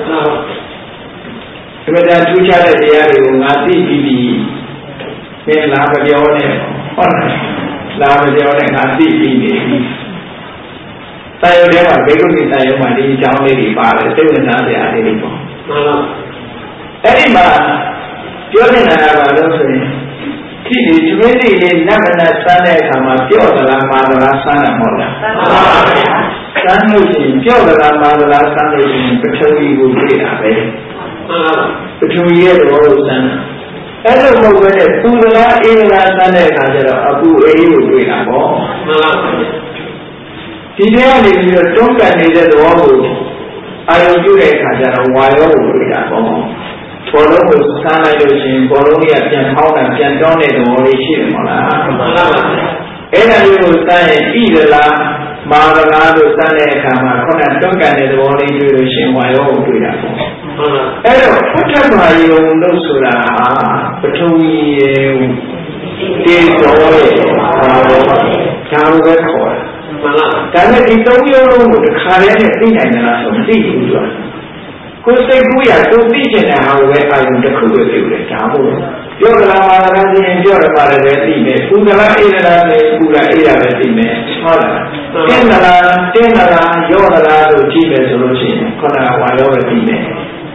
[SPEAKER 1] ဒီမှာထူးခြားတဲ့တရားတွေကိုငါသိပြီးပြီမင်းလာမပြောနဲ့ဟုတ်လားလာမပြောနဲ့ငါသိပြီးနေပြီတာယုထဲမှာဘိက္ခုနီတာယုမှာဒီအကြောင်းလေးတွေပါတယ်စိတ်ဝင်စားစရာလေးတွေပေါ့မှန်ပါအဲ့ဒီမှာပြောနေတာကဘာလို့ဆိုရင်ဒီဒီသမင်းလေးလေးနတ်မနတ်စမ်းတဲ့အခါမှာပြော့သလားမာသလားစမ်းတာမဟုတ်လားမှန်ပါဗျာစမ်းလို့ရှိရင်ပြော့သလားမာသလားစမ်းလို့ရှိရင်ပထဝီကိုတွေ့တာပဲမှန်ပါပထဝီရဲ့သဘောကိုစမ်းတာအဲ့လိုမဟုတ်ဘဲနဲ့ပူသလားအေးသလားစမ်းတဲ့အခါကျတော့အပူအေးကိုတွေ့တာပေါ့မှန်ပါဒီတရားနေပြီးတော့တွန်းကန်နေတဲ့သဘောကိုအာရုံပြုတဲ့အခါကျတော့ဝါရောကိုတွေ့တာပေါ့ဘောလုံးကိုစမ်းလိုက်လို့ရှိရင်ဘောလုံးကြီးကပြန်ထောင်းတာပြန်တောင်းတဲ့သဘောလေးရှိတယ်မဟုတ်လားမှန်ပါပါအဲ့ဒါမျိုးကိုစမ်းရင်ဤသလားမာသလားလို့စမ်းတဲ့အခါမှာခုနတွန်းကန်တဲ့သဘောလေးတွေ့လို့ရှိရင်ဝါရောကိုတွေ့တာပေါ့မှန်ပါအဲ့တော့ဖုဒ္ဓဘာယုံလို့ဆိုတာဟာပထဝီရဲ့တေဇောရဲ့ဘာလို့ဒါလိုပဲခေါ်တာမှန်ပါဒါနဲ့ဒီသုံးမျိုးလုံးကိုတစ်ခါတည်းနဲ့သိနိုင်တယ်လားဆိုမသိဘူးသူကကိုယ်စိတ်ကူးရကိုသိကျင်တဲ့ဟာကိုပဲအာရုံတစ်ခုပဲသိတယ်ဒါမို့ပြောကြလားမှာလားသိရင်ပြောရပါလေပဲသိမယ်ပူကြလားအေးကြလားသိပူလားအေးရပဲသိမယ်ဟုတ်လားတင်းကြလားတင်းကြလားရောကြလားလို့ကြည့်မယ်ဆိုလို့ရှိရင်ခန္ဓာဝါရောပဲသိမယ်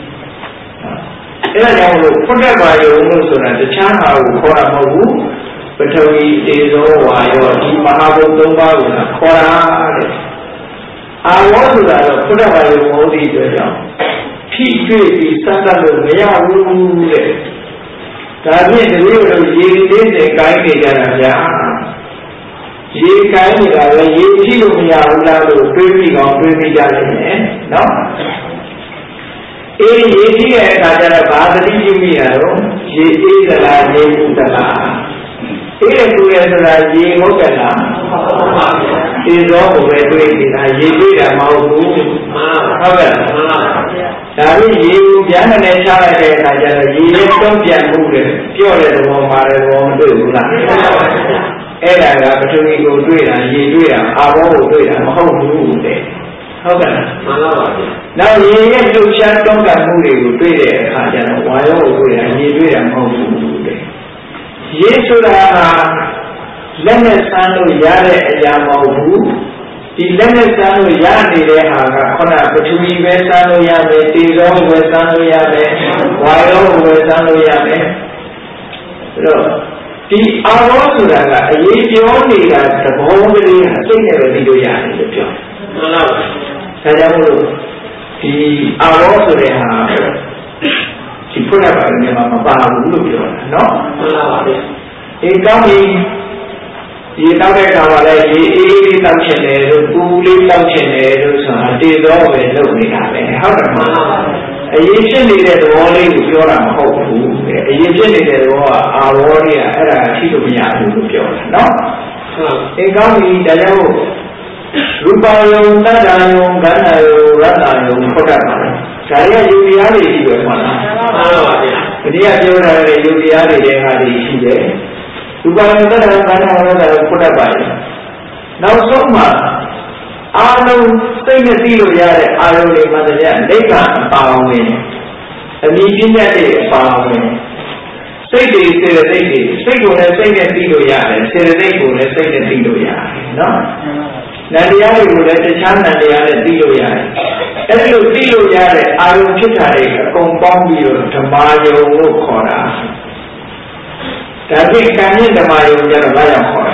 [SPEAKER 1] အဲ့ဒါကြောင့်လို့ဖုဒ္ဓဘာယုံလို့ဆိုတာတခြားဟာကိုခေါ်တာမဟုတ်ဘူးပထဝီတေဇောဝါယောဒီမဟာဘုံသုံးပါးကိုခေါ်တာတဲ့အာဝေါဆိုတာတော့ဖုဒ္ဓဘာယုံမဟုတ်တဲ့အတွက်ကြောင့်ထိတွေ့ပြီးစမ်းသပ်လို့မရဘူးတဲ့ဒါဖြင့်ဒီလိုလိုရေသေးတဲ့ကိုင်းနေကြတာဗျာရေကိုင်းနေတာလည်းရေထိလို့မရဘူးလားလို့တွေးပြီးကောင်းတွေးပြီးကြတယ်နော်အေးရေထိရဲ့အခါကျတော့ဘာသတိပြုမိရတော့ရေအေးသလားရေပူသလားအေးရပူရဆိုတာရေငုတ်တယ်လားဟုတ်ပါဘူးဒီတော့ဘယ်တွေးနေတာရေတွေးတာမဟုတ်ဘူးဟုတ်ကဲ့ဒါဒါပြီးရေကိုပြန်မနဲ့ချလိုက်တဲ့အခါကျတော့ရေရဲ့တုံ့ပြန်မှုတွေပြော့တဲ့သဘောပါတယ်ဘောမတွေ့ဘူးလားအဲ့ဒါကပထဝီကိုတွေ့တာရေတွေ့တာအာဘောကိုတွေ့တာမဟုတ်ဘူးတဲ့ဟုတ်ကဲ့လားမှန်ပါပါဗျာနောက်ရေရဲ့လှုပ်ရှားတုံ့ပြန်မှုတွေကိုတွေ့တဲ့အခါကျတော့ဝါရောကိုတွေ့တာရေတွေ့တာမဟုတ်ဘူးတဲ့ရေဆိုတာကလက်နဲ့ဆန်းလို့ရတဲ့အရာမဟုတ်ဘူးဒီလက်နဲ့ဆန်းလို့ရနေတဲ့ဟာကခုနပထဝီပဲဆန်းလို့ရမယ်တေဇောပဲဆန်းလို့ရမယ်ဝါရောပဲဆန်းလို့ရမယ်အဲ့တော့ဒီအာရောဆိုတာကအရေးပြောနေတာသဘောကလေးအစိတ်နဲ့ပဲပြီးလို့ရတယ်လို့ပြောမှန်ပါပါဒါကြောင့်မို့လို့ဒီအာရောဆိုတဲ့ဟာဒီဖုရားပါနေမှာမပါဘူးလို့ပြောတာနော်မှန်ပါပါအေးကောင်းပြီရေတောက်တဲ့အခါမှာလည်းရေအေးလေးတောက်ချင်တယ်လို့ပူလေးတောက်ချင်တယ်လို့ဆိုတာတေသောပဲလုပ်နေတာပဲဟုတ်တယ်မလားအရေးဖြစ်နေတဲ့သဘောလေးကိုပြောတာမဟုတ်ဘူးအရေးဖြစ်နေတဲ့သဘောကအာရောလေးကအဲ့ဒါထိလို့မရဘူးလို့ပြောတာနော်ဟုတ်အေးကောင်းပြီဒါကြောင့်ရူပယုံတတ္တယုံကန္တယုံရတ္တယုံဟုတ်တယ်ပါဒါရယူတရားတွေရှိပဲမှလားမှန်ပါပါဗျာဒီကပြောထားတဲ့ယူတရားတွေတဲ့ဟာတွေရှိတယ်ရူပယုံတတ္တယုံကန္တယုံရတ္တယုံဟုတ်တယ်ပါနောက်ဆုံးမှာအာလုံးစိတ်နဲ့သိလို့ရတဲ့အာလုံးတွေမှတည်းကအိဋ္ဌာအပါဝင်အမြင့်ပြည့်တဲ့အပါဝင်စိတ်တွေစေတသိက်တွေစိတ်ကိုလည်းစိတ်နဲ့သိလို့ရတယ်စေတသိက်ကိုလည်းစိတ်နဲ့သိလို့ရတယ်နော်နန္တရားတွေကိုလည်းတခြားနန္တရားနဲ့သိလို့ရတယ်အဲ့လိုသိလို့ရတဲ့အာရုံဖြစ်တာတွေအကုန်ပေါင်းပြီးတော့ဓမ္မယုံလို့ခေါ်တာဒါဖြင့်ကံနဲ့ဓမ္မယုံကြတော့ဘာကြောင့်ခေါ်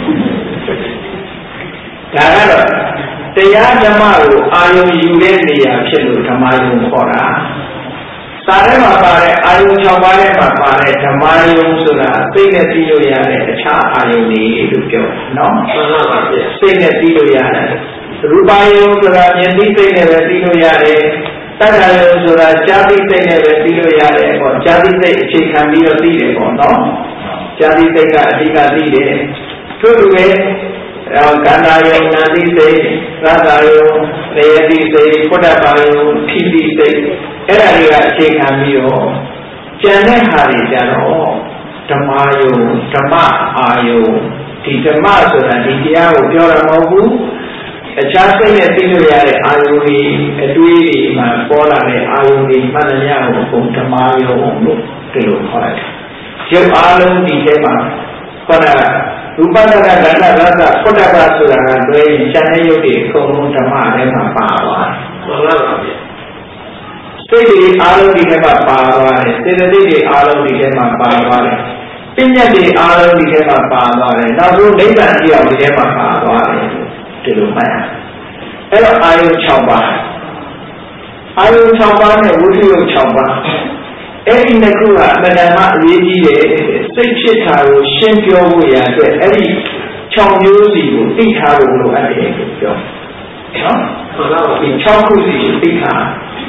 [SPEAKER 1] တာဒါကတော့တရားဓမ္မကိုအာယုံယူတဲ့နေရာဖြစ်လို့ဓမ္မယုံခေါ်တာစာထဲမှာပါတဲ့အာယုံ၆ပါးထဲမှာပါတဲ့ဓမ္မယုံဆိုတာစိတ်နဲ့သိလို့ရတဲ့အခြားအာယုံတွေလို့ပြောတာနော်မှန်ပါပါဗျာစိတ်နဲ့သိလို့ရတယ်ရူပယုံဆိုတာမြင်သိစိတ်နဲ့ပဲသိလို့ရတယ်တတ္တယုံဆိုတာကြားသိစိတ်နဲ့ပဲသိလို့ရတယ်ပေါ့ကြားသိစိတ်အခြေခံပြီးတော့သိတယ်ပေါ့နော်ကြားသိစိတ်ကအဓိကသိတယ်ထို့တူပဲကန္တာယုံနာတိစိတ်သတ္တယုံနေယတိစိတ်ဖုဒ္ဓဘာယုံထိတိစိတ်အဲ့ဒါတွေကအခြေခံပြီးတော့ကျန်တဲ့ဟာတွေကြတော့ဓမ္မယုံဓမ္မအာယုံဒီဓမ္မဆိုတာဒီတရားကိုပြောတာမဟုတ်ဘူးအခြားစိတ်နဲ့သိလို့ရတဲ့အာယုံတွေအတွေးတွေမှာပေါ်လာတဲ့အာယုံတွေမှန်တယ်များကိုဘုံဓမ္မယုံလို့ဒီလိုခေါ်လိုက်တယ်ရုပ်အားလုံးဒီထဲမှာခေါ်တာရူပတ္တကကန္တရတ္တဖုဒ္ဓဘာဆိုတာကတွဲရင်ဉာဏ်နဲ့ယုတ်တွေအကုန်လုံးဓမ္မထဲမှာပါသွားတယ်မှန်ပါပါဗျာစိတ်တွေအားလုံးဒီထဲမှာပါသွားတယ်စေတသိက်တွေအားလုံးဒီထဲမှာပါသွားတယ်ပညာတွေအားလုံးဒီထဲမှာပါသွားတယ်နောက်ဆုံးနိဗ္ဗာန်ကြီးအောင်ဒီထဲမှာပါသွားတယ်ဒီလိုမှတ်ရအဲ့တော့အာယု၆ပါးအာယု၆ပါးနဲ့ဝိသုယ၆ပါးအဲ့ဒီနှစ်ခုကအမှန်တမ်းအရေးကြီးတယ်စိတ်ဖြစ်တာကိုရှင်းပြောဖို့ရတဲ့အဲ့ဒီ၆မျိုးစီကိုသိထားဖို့လိုအပ်တယ်လို့ပြောနော်ဟုတ်လားဒီ၆ခုစီကိုသိထား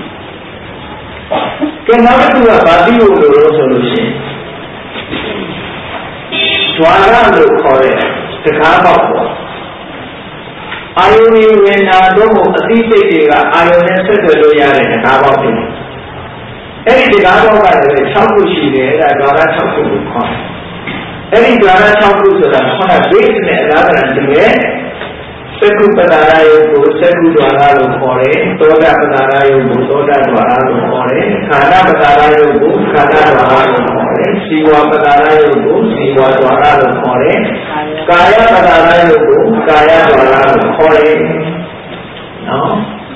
[SPEAKER 1] ကဲနောက်တစ်ခုကဗာတိကိုလို့ဆိုလို့ရှိရင်ဓဝါရလို့ခေါ်တဲ့တကားပေါက်ပေါ့အာယုန်ဝိညာဉ်တို့ကိုအသိစိတ်တွေကအာယုန်နဲ့ဆက်သွယ်လို့ရတဲ့တကားပေါက်တွေအဲ့ဒီတကားပေါက်ကလည်း၆ခုရှိတယ်အဲ့ဒါဓဝါရ၆ခုကိုခေါ်တယ်အဲ့ဒီဓဝါရ၆ခုဆိုတာခုနဘိက္ခနဲ့အလားတူတယ်သက္ကုပ္ပဒါရယုတ်ကိုသက္ကုဒွါရလို့ခေါ်တယ်သောတာပဒါရယုတ်ကိုသောတာဒွါရလို့ခေါ်တယ်ခန္ဓာပဒါရယုတ်ကိုခန္ဓာဒွါရလို့ခေါ်တယ်ဇီဝပဒါရယုတ်ကိုဇီဝဒွါရလို့ခေါ်တယ်ကာယပဒါရယုတ်ကိုကာယဒွါရလို့ခေါ်တယ်နော်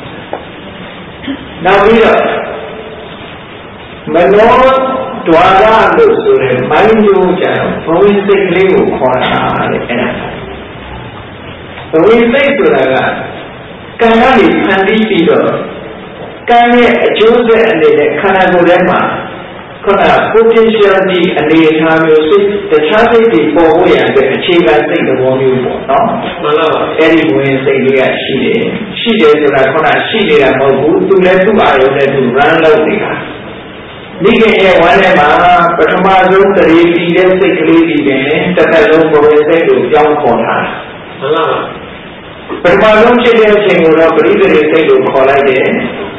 [SPEAKER 1] နောက်ပြီးတော့မနောဒွါရလို့ဆိုတဲ့မိုင်းမျိုးကြတော့ဘဝစိတ်ကလေးကိုခေါ်တာတဲ့အဲ့ဒါဘဝစိတ်ဆိုတာကကံကနေဖန်တီးပြီးတော့ကံရဲ့အကျိုးဆက်အနေနဲ့ခန္ဓာကိုယ်ထဲမှာခုန potentiality အနေအထားမျိုးစိတ်တခြားစိတ်တွေပေါ်ဖို့ရတဲ့အခြေခံစိတ်သဘောမျိုးပေါ့နော်မှန်ပါပါအဲ့ဒီဝင်စိတ်လေးကရှိတယ်ရှိတယ်ဆိုတာခုနရှိနေတာမဟုတ်ဘူးသူလည်းသူ့အာရုံနဲ့သူ run လုပ်နေတာမိခင်ရဲ့ဝမ်းထဲမှာပထမဆုံးတရေပြီးတဲ့စိတ်ကလေးကြီးတယ်တစ်သက်လုံးဘဝစိတ်ကိုကြောင်းခေါ်တာမှန်ပါပါပထမဆုံးဖြစ်တဲ့အချိန်ကိုတော့ပရိသေစိတ်ကိုခေါ်လိုက်တယ်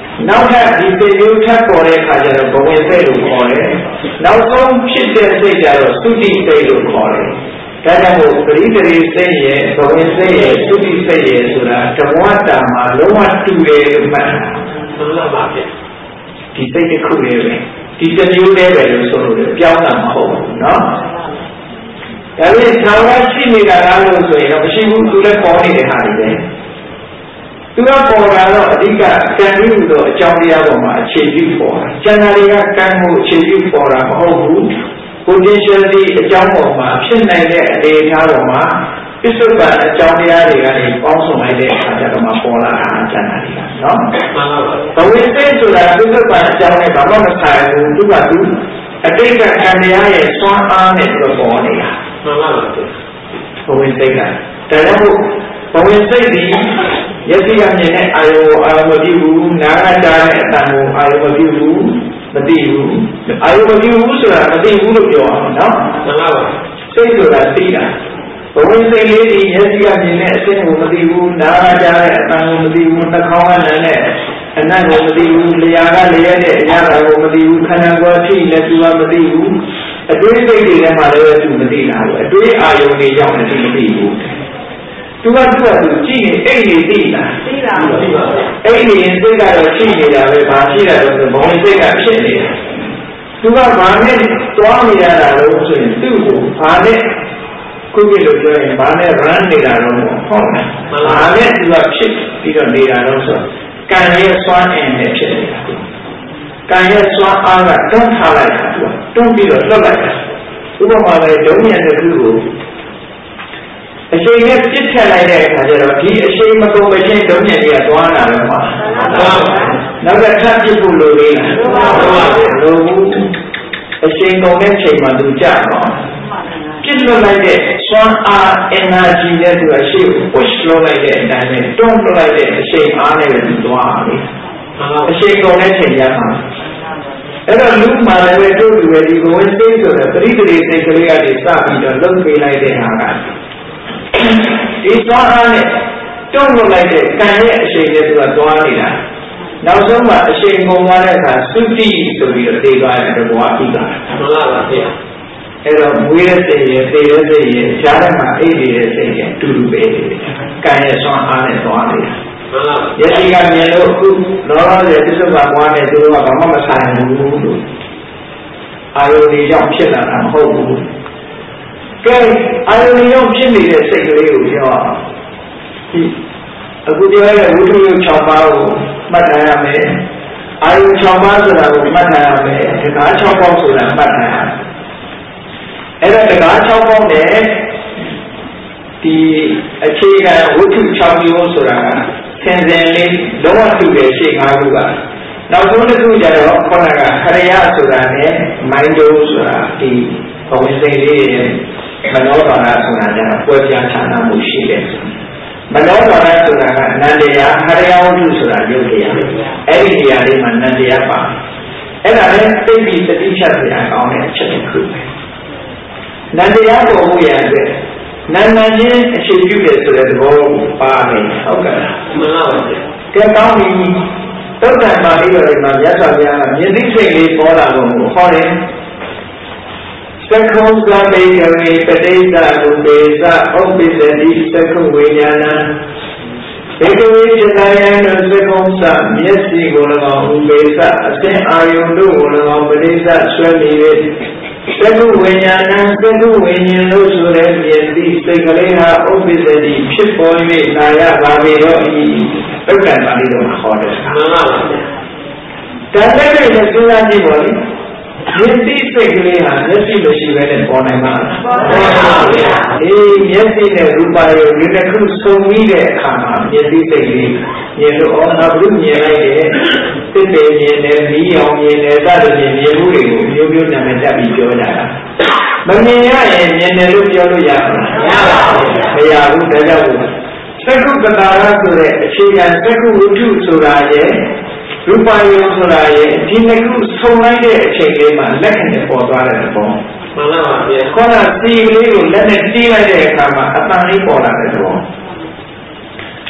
[SPEAKER 1] နောက်ထပ်ဒီစိတ်မျိုးထပ်ပေါ်တဲ့အခါကျတော့ဘဝင်စိတ်လို့ခေါ်တယ်နောက်ဆုံးဖြစ်တဲ့စိတ်ကျတော့သုတိစိတ်လို့ခေါ်တယ်ဒါကြောင့်မို့ပရိသေစိတ်ရဲ့ဘဝင်စိတ်ရဲ့သုတိစိတ်ရဲ့ဆိုတာဓမ္မတာမှာလုံးဝတူတယ်လို့မှတ်တာမှန်ပါပါဗျဒီစိတ်တစ်ခုလေးပဲဒီတစ်မျိုးလေးပဲလို့ဆိုလို့ပြောင်းတာမဟုတ်ဘူးเนาะဒါပေမဲ့သာဝရရှိနေတာလားလို့ဆိုရင်တော့မရှိဘူးသူလည်းပေါ်နေတဲ့ဟာတွေပဲသူကပေါ်လာတော့အဓိကကံပြုလို့အကြောင်းတရားပေါ်မှာအခြေပြုပေါ်တာကျန်တာတွေကကံကိုအခြေပြုပေါ်တာမဟုတ်ဘူး potentially အကြောင်းပေါ်မှာဖြစ်နိုင်တဲ့အနေအထားပေါ်မှာပစ္စုပန်အကြောင်းတရားတွေကနေပေါင်းစုံလိုက်တဲ့အခါကျတော့မှပေါ်လာတာကျန်တာတွေကနော်မှန်ပါပါဘဝိသေဆိုတာပစ္စုပန်အကြောင်းနဲ့ဘာမှမဆိုင်ဘူးသူကသူအတိတ်ကံတရားရဲ့စွမ်းအားနဲ့သူပေါ်နေတာမှန်ပါပါဘဝိသေကဒါကြောင့်ဘဝိသေဒီယတိယမြင်တဲ့အာယောအာမပြုဘူးနာဂတာတဲ့အတန်ကိုအာယောမပြုဘူးမသိဘူးအာယောမပြုဘူးဆိုတာမသိဘူးလို့ပြောအောင်နော်မှန်ပါပါစိတ်ဆိုတာသိတာဘဝစိတ်လေးဒီယတိယမြင်တဲ့အစိတ်ကိုမသိဘူးနာဂတာတဲ့အတန်ကိုမသိဘူးနှာခေါင်းကလည်းနဲ့အနတ်ကိုမသိဘူးလျှာကလျက်တဲ့အရာကိုမသိဘူးခန္ဓာကိုယ်ဖြစ်လည်းသူကမသိဘူးအတွေးစိတ်တွေထဲမှာလည်းသူမသိတာဘူးအတွေးအာယုန်တွေကြောင့်လည်းသူမသိဘူးသူကသူ့ကသူကြည့်ရင်အဲ့ဒီသိတာသိတာသိပါဘူးအဲ့ဒီစိတ်ကတော့ရှိနေတာပဲဘာရှိတာလဲဆိုဘုံစိတ်ကဖြစ်နေတာသူကဘာနဲ့တွားနေရတာလို့ဆိုရင်သူ့ကိုဘာနဲ့ခုပြလို့ပြောရင်ဘာနဲ့ run နေတာတော့ဟုတ်တယ်ဘာနဲ့သူကဖြစ်ပြီးတော့နေတာတော့ဆိုကံရဲ့စွမ်းအင်နဲ့ဖြစ်နေတာကံရဲ့စွမ်းအားကတွန်းထားလိုက်တာသူကတွန်းပြီးတော့လွတ်လိုက်တာဥပမာပဲဒုံညံတစ်ခုကိုအချိန်နဲ့ပြစ်ထက်လိုက်တဲ့အခါကျတော့ဒီအချိန်မကုန်မချင်းဒုံညံကြီးကသွားလာတော့မှာနောက်ကထပ်ပြစ်ဖို့လိုသေးလားလိုဘူးအချိန်ကုန်တဲ့ချိန်မှာသူကြာတော့ပြစ်လွတ်လိုက်တဲ့စွမ်းအား energy နဲ့သူအရှိကို push လုပ်လိုက်တဲ့အတိုင်းနဲ့တွန်းလွတ်လိုက်တဲ့အချိန်အားနဲ့သူသွားတယ်အချိန်ကုန်တဲ့ချိန်ကျမှအဲ့တော့လူမှလည်းတို့လူတွေဒီဘဝစိတ်ဆိုတဲ့ပရိသေစိတ်ကလေးကနေစပြီးတော့လုံပေးလိုက်တဲ့ဟာကဒီသွားအားနဲ့တွန်းလွတ်လိုက်တဲ့ကံရဲ့အချိန်နဲ့သူကသွားနေတာနောက်ဆုံးမှအချိန်ကုန်သွားတဲ့အခါသုတိဆိုပြီးတော့သိသွားတဲ့ဘဝပြီးတာမှန်ပါပါဗျာအဲ့တော့မွေးတဲ့စိတ်ရဲ့သိတဲ့စိတ်ရဲ့ရှားတဲ့မှာအိပ်နေတဲ့စိတ်ရဲ့အတူတူပဲကံရဲ့စွမ်းအားနဲ့သွားနေတာယတိကမြင်လို့အခုလောလောဆယ်ပြစ္ဆုတ်ကဘွားနဲ့သူတို့ကဘာမှမဆိုင်ဘူးလို့အာယုန်ကြီးကြောင့်ဖြစ်လာတာမဟုတ်ဘူးကဲအာယုန်ကြီးကြောင့်ဖြစ်နေတဲ့စိတ်ကလေးကိုပြောဒီအခုပြောရတဲ့ဝိသုယ၆ပါးကိုမှတ်ထားရမယ်အာယုန်၆ပါးဆိုတာကိုမှတ်ထားရမယ်တကား၆ပါးဆိုတာမှတ်ထားရမယ်အဲ့ဒါတကား၆ပါးနဲ့ဒီအခြေခံဝိသု၆မျိုးဆိုတာကသင်္ဇင်လေးလုံးဝတူတဲ့ရှေ့၅ခုကနောက်ဆုံးတစ်ခုကျတော့ခေါင်းကခရယဆိုတာနဲ့မိုင်းဒိုဆိုတာဒီဘဝစိတ်လေးရဲ့မနောဘာဝဆိုတာကျတော့ပွဲပြားခြားနာမှုရှိတယ်မနောဘာဝဆိုတာကနန္တရားခရယဝတ္ထုဆိုတာယုတ်တရားအဲ့ဒီနေရာလေးမှာနန္တရားပါအဲ့ဒါလည်းသိပြီးတတိဖြတ်ပြန်အောင်တဲ့အချက်တစ်ခုပဲနန္တရားပေါ်မှုရတဲ့နာနာချင်းအခြေပြုတယ်ဆိုတဲ့သဘောပါတယ်ဟုတ်ကဲ့မှန်ပါပါကဲကောင်းပြီသုတ္တန်ပါဠိတော်တွေမှာမြတ်စွာဘုရားကမြင်သိစိတ်လေးပေါ်လာပုံကိုဟောတယ်သက္ကုံသမေကဝေပဋိစ္စလူပေသဩပိသတိသက္ကုဝိညာဏဘေကဝေจิตယံတို့သက္ကုံသမျက်စိကို၎င်းဥပေသအစဉ်အာယုန်တို့ကို၎င်းပဋိစ္စဆွဲမိ၍သက္ကုဝိညာဏသက္ကုဝိညာဉ်လို့ဆိုတဲ့မြင်သည့်စိတ်ကလေးဟာဥပ္ပစ္စတိဖြစ်ပေါ်၍လာရပါပေတော့ဤသုတ္တန်ပါဠိတော်မှာဟောတယ်မှန်ပါပါဒါလည်းလည်းစဉ်းစားကြည့်ပါလိမ့်မြင်သည့်စိတ်ကလေးဟာမျက်စိမရှိဘဲနဲ့ပေါ်နိုင်မှာပေါ်နိုင်ပါဗျာအေးမျက်စိနဲ့ရူပါရုပ်ဒီတစ်ခုစုံပြီးတဲ့အခါမှာမြင်သည့်စိတ်ကလေးမြင်လို့ဩငါဘုမြင်လိုက်တယ်စစ်ပေမြင်တယ်မီးအောင်မြင်တယ်စသဖြင့်မြင်မှုတွေကိုမျိုးမျိုးနာမည်တက်ပြီးပြောကြတာမမြင်ရရင်မြင်တယ်လို့ပြောလို့ရမှာမရပါဘူးမရဘူးဒါကြောင့်သက္ကုပတာရဆိုတဲ့အခြေခံသက္ကုဝတ္ထုဆိုတာရဲ့ရူပယုံဆိုတာရဲ့ဒီနှစ်ခုဆုံလိုက်တဲ့အချိန်လေးမှာလက်ခံနဲ့ပေါ်သွားတဲ့ပုံမှန်ပါပါဗျာခေါင်းကစီကလေးကိုလက်နဲ့တီးလိုက်တဲ့အခါမှာအတန်လေးပေါ်လာတဲ့ပုံ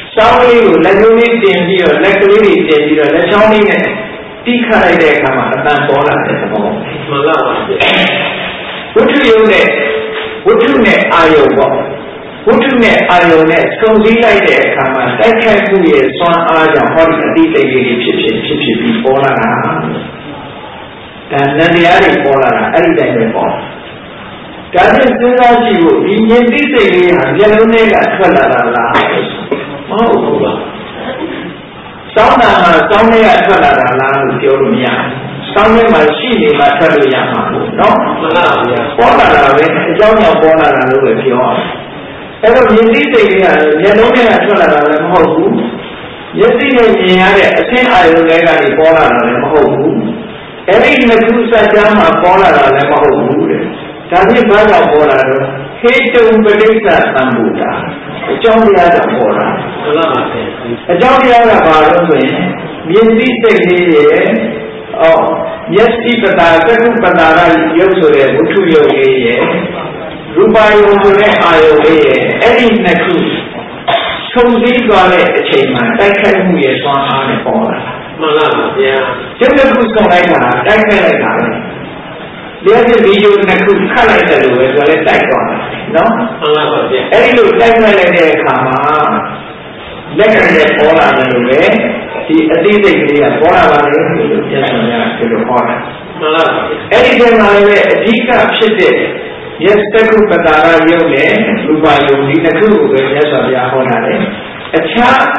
[SPEAKER 1] စောင်းလေးကိုလက်လုံးလေးတင်ပြီးတော့လက်ကလေးတွေတင်ပြီးတော့လက်ချောင်းလေးနဲ့တိခတ်လိုက်တဲ့အခါမှာအတန်ပေါ်လာတဲ့သဘောမှန်လားပါဗျာဝိထုယုံနဲ့ဝိထုနဲ့အာယုံပေါ့ဝိထုနဲ့အာယုံနဲ့စုံစည်းလိုက်တဲ့အခါမှာတိုက်ခိုက်မှုရဲ့စွမ်းအားကြောင့်ဟောဒီအတိတ်လေးတွေဖြစ်ဖြစ်ဖြစ်ဖြစ်ပြီးပေါ်လာတာဒါနန္တရားတွေပေါ်လာတာအဲ့ဒီတိုင်းပဲပေါ်ဒါနဲ့စဉ်းစားကြည့်ဖို့ဒီဉာဏ်သိစိတ်လေးဟာမျက်လုံးထဲကထွက်လာတာလားမဟုတ်ဘူးပါစောင်းတာမှာစောင်းထဲကထွက်လာတာလားလို့ပြောလို့မရဘူးစောင်းထဲမှာရှိနေမှထွက်လို့ရမှာပေါ့နော်မှန်ပါဗျာပေါ်လာတာပဲအကြောင်းကြောင့်ပေါ်လာတာလို့ပဲပြောအောင်အဲ့တော့ဉာဏ်သိစိတ်လေးကမျက်လုံးထဲကထွက်လာတာလည်းမဟုတ်ဘူးမျက်စိနဲ့မြင်ရတဲ့အသင်းအာရုံတွေကနေပေါ်လာတာလည်းမဟုတ်ဘူးအဲ့ဒီနှစ်ခုစัจ जा မှာပေါ်လာတာလည်းမဟုတ်ဘူးတဲ့ဒါဖြင့်ဘာကြောင့်ပေါ်လာတော့ဟေတုံပဋိစ္စသံဗုဒ္ဓအကြောင်းတရားကြောင့်ပေါ်လာမှန်ပါပါအကြောင်းတရားကဘာလို့ဆိုရင်မြင်သိစိတ်လေးရဲ့အော်မျက်စိပတာသက္ကုပတာရရုပ်ဆိုတဲ့ဝိထုယုတ်လေးရဲ့ရူပယုံဆိုတဲ့အာယုံလေးရဲ့အဲ့ဒီနှစ်ခုဆုံစည်းသွားတဲ့အချိန်မှာတိုက်ခိုက်မှုရဲ့စွမ်းအားနဲ့ပေါ်လာမှန်လားဗျာကျုပ်တို့ခုဆုံလိုက်တာတိုက်ခိုက်လိုက်တာပဲလျှက်ဒီဗီဒီယိုတစ်ခုခတ်လိုက်တယ်လို့ပဲဆိုလဲတိုက်သွားတာနော်မှန်ပါပါဗျာအဲ့ဒီလိုတိုက်ခိုက်လိုက်တဲ့အခါမှာလက်ကလည်းပေါ်လာတယ်လို့ပဲဒီအသိစိတ်ကလေးကပေါ်လာပါလေလို့ပြန်ဆောင်ရဒီလိုဟောတာမှန်ပါပါအဲ့ဒီထဲမှာလည်းအဓိကဖြစ်တဲ့ယက်တကုပတာရယုတ်နဲ့ရူပယုတ်ဒီတစ်ခုကိုပဲမြတ်စွာဘုရားဟောတာလေအခြား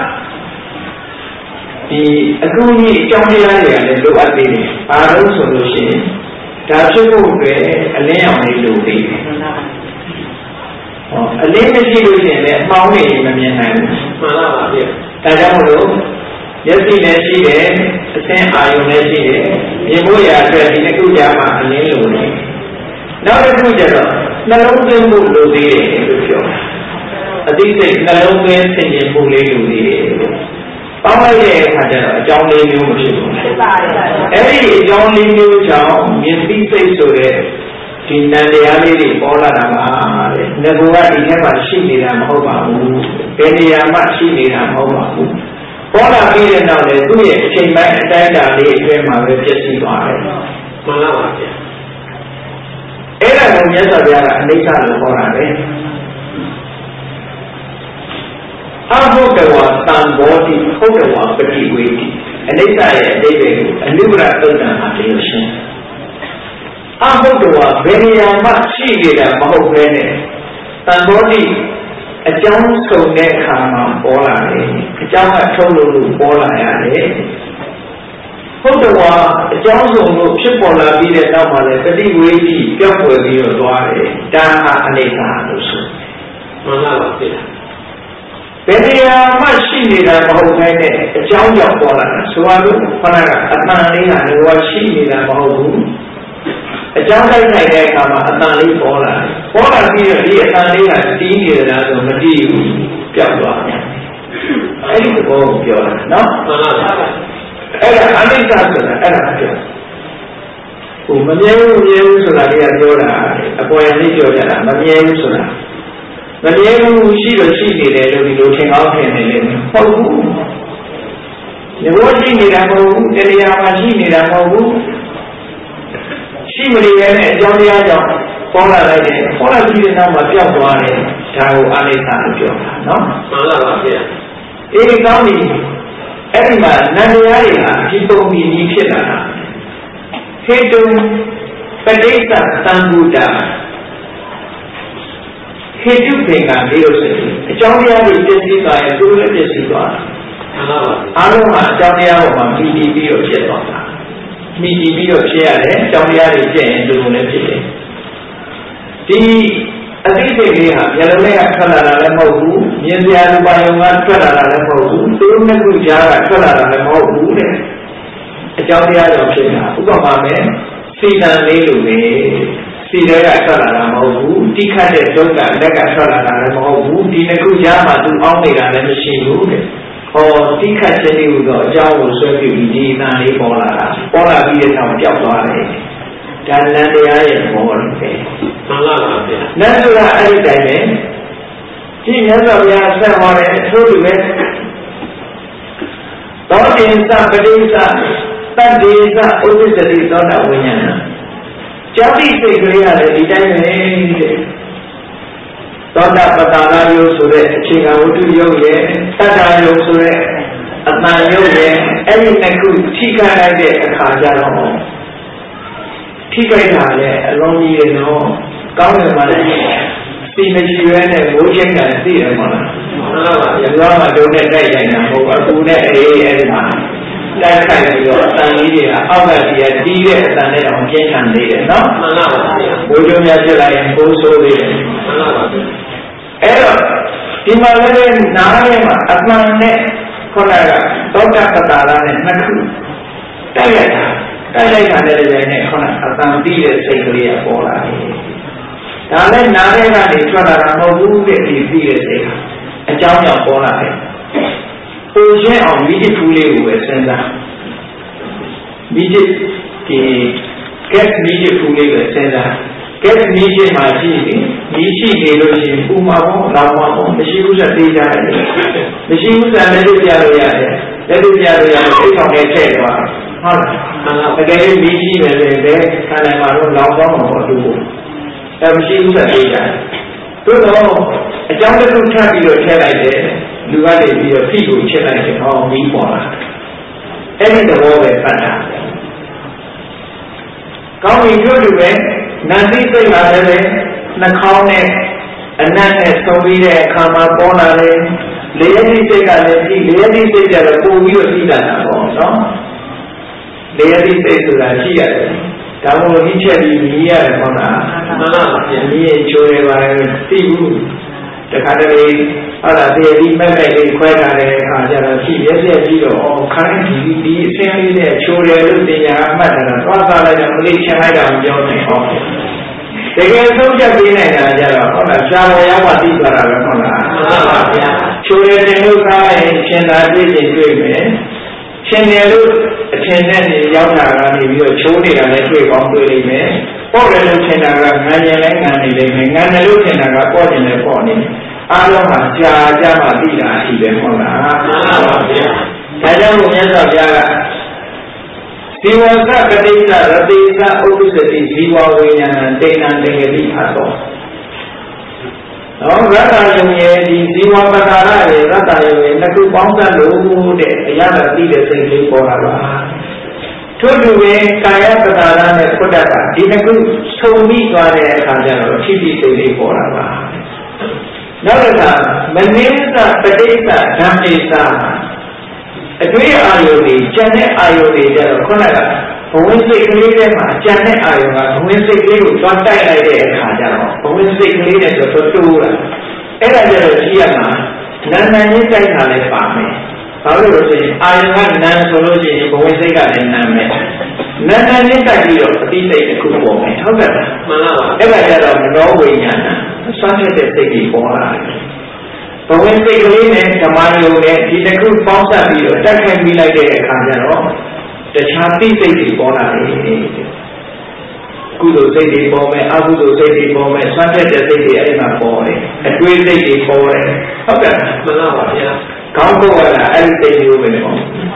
[SPEAKER 1] ဒီအကူအညီအကြောင်းတရားတွေကလည်းလိုအပ်သေးတယ်ဘာလို့ဆိုလို့ရှိရင်ဒါဖြစ်ဖို့အတွက်အလင်းရောင်လေးလိုသေးတယ်ဟောအလင်းမရှိလို့ရှိရင်လည်းအမှောင်တွေမမြင်နိုင်ဘူးမှန်ပါပါဗျာဒါကြောင့်မလို့မျက်စိလည်းရှိတယ်အသင်းအာရုံလည်းရှိတယ်မြင်ဖို့ရအတွက်ဒီတစ်ခုကြားမှာအလင်းလိုတယ်နောက်တစ်ခုကျတော့နှလုံးသွင်းမှုလိုသေးတယ်လို့ပြောတာအသိစိတ်နှလုံးသွင်းဆင်ခြင်မှုလေးလိုသေးတယ်ပေါင်းလိုက်တဲ့အခါကျတော့အကြောင်းလေးမျိုးမဖြစ်ဘူးဖြစ်ပါတယ်အဲ့ဒီအကြောင်းလေးမျိုးကြောင့်မြင်သိစိတ်ဆိုတဲ့ဒီနံတရားလေးတွေပေါ်လာတာပါတဲ့ငါကဒီထဲမှာရှိနေတာမဟုတ်ပါဘူးဘယ်နေရာမှရှိနေတာမဟုတ်ပါဘူးပေါ်လာပြီးတဲ့နောက်လေသူ့ရဲ့အချိန်ပိုင်းအတိုင်းအတာလေးအတွင်းမှာပဲပြည့်စုံသွားတယ်မှန်ပါပါဗျာအဲ့ဒါကိုမြတ်စွာဘုရားကအနိစ္စလို့ဟောတာပဲအဘုဒ္ဓဝါသံဘောတိဘုဒ္ဓဝါပฏิဝေတိအနိစ္စရဲ့အဓိပ္ပာယ်ကိုအနုရသုတ်တံမှာပြောရှင်းအဘုဒ္ဓဝါဘယ်နေရာမှရှိနေတာမဟုတ်ဘဲနဲ့သံဘောတိအကြောင်းဆုံတဲ့အခါမှာပေါ်လာတယ်အကြောင်းကထုတ်လို့လို့ပေါ်လာရတယ်ဘုဒ္ဓဝါအကြောင်းစုံလို့ဖြစ်ပေါ်လာပြီးတဲ့နောက်မှာလည်းပฏิဝေတိပြောက်ွယ်ပြီးတော့သွားတယ်ဒါဟာအနိစ္စလို့ဆိုမှန်ပါပါဗျာဘယ်နေရာမှရှိနေတာမဟုတ်ဘဲနဲ့အကြောင်းကြောင့်ပေါ်လာတာဆိုတော့ခဏကအတန်လေးကလည်းရှိနေတာမဟုတ်ဘူးအကြောင်းတိုက်ခိုက်တဲ့အခါမှာအတန်လေးပေါ်လာတယ်ပေါ်လာပြီးတော့ဒီအတန်လေးကတီးနေတာဆိုမတီးဘူးပြောက်သွားတယ်အဲ့ဒီဘောကိုပြောတာနော်မှန်ပါပါအဲ့ဒါအနိစ္စဆိုတာအဲ့ဒါပြောဟိုမမြဲဘူးမမြဲဘူးဆိုတာလေးကပြောတာအပေါ်ရလေးပြောကြတာမမြဲဘူးဆိုတာမမြဲဘူးရှိလို့ရှိနေတယ်လို့ဒီလိုထင်အောင်ထင်နေလေဟုတ်ဘူးဒီလိုရှိနေတာမဟုတ်ဘူးတရားမှာရှိနေတာမဟုတ်ဘူးရှိမနေရဲ့အကြောင်းတရားကြောင့်ပေါ်လာလိုက်တယ်ပေါ်လာပြီးတဲ့နောက်မှာပြောက်သွားတယ်ဒါကိုအနိစ္စလို့ပြောတာနော်မှန်ပါပါဗျာအေးကောင်းပြီအဲ့ဒီမှာနန္တရားတွေဟာဒီပုံပြီးကြီးဖြစ်လာတာဟေတုံပဋိစ္စသံဗုဒ္ဓဟေတုပေကလေးလို့ဆိုရင်အကြောင်းတရားတွေပြည့်စည်သွားရင်သူလည်းပြည့်စည်သွားတာမှန်ပါပါအားလုံးကအကြောင်းတရားပေါ်မှာမိတည်ပြီးတော့ဖြစ်သွားတာမိတည်ပြီးတော့ဖြစ်ရတယ်အကြောင်းတရားတွေပြည့်ရင်သူလည်းဖြစ်တယ်ဒီအသိစိတ်လေးဟာမျက်လုံးလေးကထွက်လာတာလည်းမဟုတ်ဘူးမြင်စရာရူပယုံကထွက်လာတာလည်းမဟုတ်ဘူးသူတို့နှစ်ခုကြားကထွက်လာတာလည်းမဟုတ်ဘူးတဲ့အကြောင်းတရားကြောင့်ဖြစ်တာဥပမာမဲ့စီတန်လေးလိုပဲစီတွေကထွက်လာတာမဟုတ်ဘူးတိခတ်တဲ့ဒုက္ခလက်ကထွက်လာတာလည်းမဟုတ်ဘူးဒီနှစ်ခုကြားမှာသူအောင်းနေတာလည်းမရှိဘူးတဲ့ဟောတိခတ်ခြင်းတွေတော့အကြောင်းကိုဆွဲပြီးဒီနာလေးပေါ်လာတာပေါ်လာပြီးတဲ့နောက်ပြောက်သွားတယ်ဒါနန္တရားရဲ့ဘောလို့ပဲမှန်ပါပါဗျာနတ်ဆိုတာအဲ့ဒီတိုင်းပဲဒီမြတ်စွာဘုရားဆက်ဟောတဲ့အထို့တူပဲသောတိသပတိသတတ္တိသဥပ္ပစ္စတိသောတာဝိညာဏကြောတိစိတ်ကလေးရတယ်ဒီတိုင်းပဲတဲ့သောတာပတ္တရာယုဆိုတဲ့အခြေခံဝတ္ထုယုတ်ရဲ့တတ္တယုဆိုတဲ့အတန်ယုတ်ရဲ့အဲ့ဒီနှစ်ခုထိခိုက်လိုက်တဲ့အခါကျတော့ထိခိုက်တာလည်းအလုံးကြီးတယ်နော်ကောင်းတယ်မှာလည်းဒီမရှိရဲနဲ့မိုးချင်းကသိတယ်မလားမှန်ပါပါဗျာပြောမှတို့နဲ့တိုက်ရိုက်တာဟုတ်ပါသူနဲ့အေးအဲ့ဒီမှာတိုက်ခိုက်ပြီးတော့အတန်ကြီးတွေကအောက်ကကြီးကတီးတဲ့အတန်နဲ့တော့ပြင်းထန်နေတယ်နော်မှန်ပါပါဗျာမိုးကြိုးများဖြစ်လာရင်ပိုးဆိုးသေးတယ်မှန်ပါပါအဲ့တော့ဒီမှာလည်းနားထဲမှာအမှန်နဲ့ခေါင်းကသောတာပတ္တရာနဲ့နှစ်ခုတိုက်ရိုက်တာတိုက်ရိုက်တာလည်းလည်းနဲ့ခေါင်းကအတန်တီးတဲ့စိတ်ကလေးကပေါ်လာတယ်ဒါလည်းနားထဲကနေထွက်လာတာမဟုတ်ဘူးတဲ့ဒီပြီးတဲ့စိတ်အကြောင်းကြောင့်ပေါ်လာတယ်။ပုံရှင်းအောင်မိจิตဖူးလေးကိုပဲစဉ်းစားမိจิตဒီကက်မိจิตဖူးလေးပဲစဉ်းစားကက်မိจิตမှာရှိရင်မိရှိနေလို့ရှိရင်ပူမှာပေါ့လောင်မှာပေါ့မရှိဘူးဆိုသေးကြတယ်မရှိဘူးဆိုလည်းပြလို့ရတယ်လက်ပြလို့ရတယ်အိတ်ဆောင်နဲ့ထည့်သွားဟုတ်လားတကယ်လို့မိရှိမယ်ဆိုရင်လည်းခန္ဓာမှာတော့လောင်သွားမှာပေါ့သူ့အဲမရှိဘူးဆိုသေးကြတယ်သို့တော့အကြောင်းတစ်ခုထပ်ပြီးတော့ထည့်လိုက်တယ်လူကနေပြီးတော့ဖိကိုချက်လိုက်တယ်ဟောမီးပေါ်လာအဲ့ဒီသဘောပဲပတ်တာကောင်းပြီတို့လူပဲနန္တိစိတ်လာတယ်လေနှာခေါင်းနဲ့အနတ်နဲ့သုံးပြီးတဲ့အခါမှာပေါ်လာတယ်လေယတိစိတ်ကလည်းဒီလေယတိစိတ်ကလည်းပို့ပြီးတော့သိတာပေါ့နော်လေယတိစိတ်ဆိုတာရှိရတယ်ဒါမှမဟုတ်ဒီချက်ပြီးမြည်ရတယ်ဟုတ်လားမှန်ပါပါမြည်ရင်ချိုးရပါတယ်သိဘူးတခါတလေအဲ့ဒါဒီဒီမဲ့မဲ့လေးခွဲထားတဲ့အခါကျတော့ရှိရက်ရက်ပြီးတော့အော်ခိုင်းဒီဒီအစင်းလေးနဲ့ချိုးတယ်လို့တင်ညာမှတ်တာတော့သွားစားလိုက်တော့မလေးချင်လိုက်တာမပြောနိုင်အောင်တကယ်ဆုံးချက်ပေးနိုင်တာကြတော့ဟုတ်လားရှားပေါ်ရောက်မှသိသွားတာပဲဟုတ်လားမှန်ပါပါဗျာချိုးတယ်တင်လို့စားရင်ရှင်သာတွေ့ရင်တွေ့မယ်ရှင်တယ်လို့အထင်နဲ့ရောက်တာကနေပြီးတော့ချိုးနေတာလည်းတွေ့ကောင်းတွေ့လိမ့်မယ်ပေါ့တယ်လို့ထင်တာကငံရင်လည်းငံနေလိမ့်မယ်ငံတယ်လို့ထင်တာကပေါ့တယ်လည်းပေါ့နေအားလုံးဟာကြာကြမှသိတာရှိတယ်ဟုတ်လားမှန်ပါပါဗျာဒါကြောင့်မြတ်စွာဘုရားကဇီဝကပတိစ္ဆရတိစ္ဆဥပ္ပစ္စတိဇီဝဝိညာဏတေနံတေတိအသောနော်ရတ္တယုံရဲ့ဒီဇီဝပတ္တာရရဲ့ရတ္တယုံရဲ့နှစ်ခုပေါင်းစပ်လို့တဲ့အရာသာသိတဲ့စိတ်လေးပေါ်လာပါထို့တူပဲကာယပတ္တာရနဲ့ခုတ္တကဒီနှစ်ခုဆုံပြီးသွားတဲ့အခါကျတော့ဖြစ်ပြီးစိတ်လေးပေါ်လာပါနောက်တစ်ခါမနိစ္စပဋိစ္စဓမ္မိစ္စအတွေ့အာယုန်ကြီးကျန်တဲ့အာယုန်တွေကျတော့ခုနကဘဝစိတ်ကလေးထဲမှာကျန်တဲ့အာယုန်ကဘဝစိတ်ကလေးကိုသွားတိုက်လိုက်တဲ့အခါကျတော့ဘဝစိတ်ကလေးနဲ့ဆိုတော့တိုးလာအဲ့ဒါကျတော့ကြည့်ရမှာနာနာချင်းတိုက်တာလည်းပါမယ်ဘာလို့လဲဆိုရင်အာယုန်ကနာဆိုလို့ရှိရင်ဘဝစိတ်ကလည်းနာမယ်နာနာချင်းတိုက်ပြီးတော့အတိစိတ်တစ်ခုပေါ်မယ်ဟုတ်ကဲ့မှန်ပါပါအဲ့ဒါကျတော့မနောဝိညာဏဆွမ်းဖြစ်တဲ့စိတ်ကြီးပေါ်လာတယ်ဘဝစိတ်ကလေးနဲ့ဓမ္မယုံနဲ့ဒီတစ်ခုပေါင်းစပ်ပြီးတော့တက်ခိုင်းပြီးလိုက်တဲ့အခါကျတော့တခြားသိစိတ်တွေပေါ်လာတယ်ကုသိုလ်စိတ်တွေပေါ်မယ်အကုသိုလ်စိတ်တွေပေါ်မယ်ဆွမ်းဖြစ်တဲ့စိတ်တွေအဲ့ဒီမှာပေါ်တယ်အတွေးစိတ်တွေပေါ်တယ်ဟုတ်ကဲ့မှန်ပါပါဗျာကောင်းဖို့ကလည်းအဲ့ဒီစိတ်မျိုးပဲပေါ့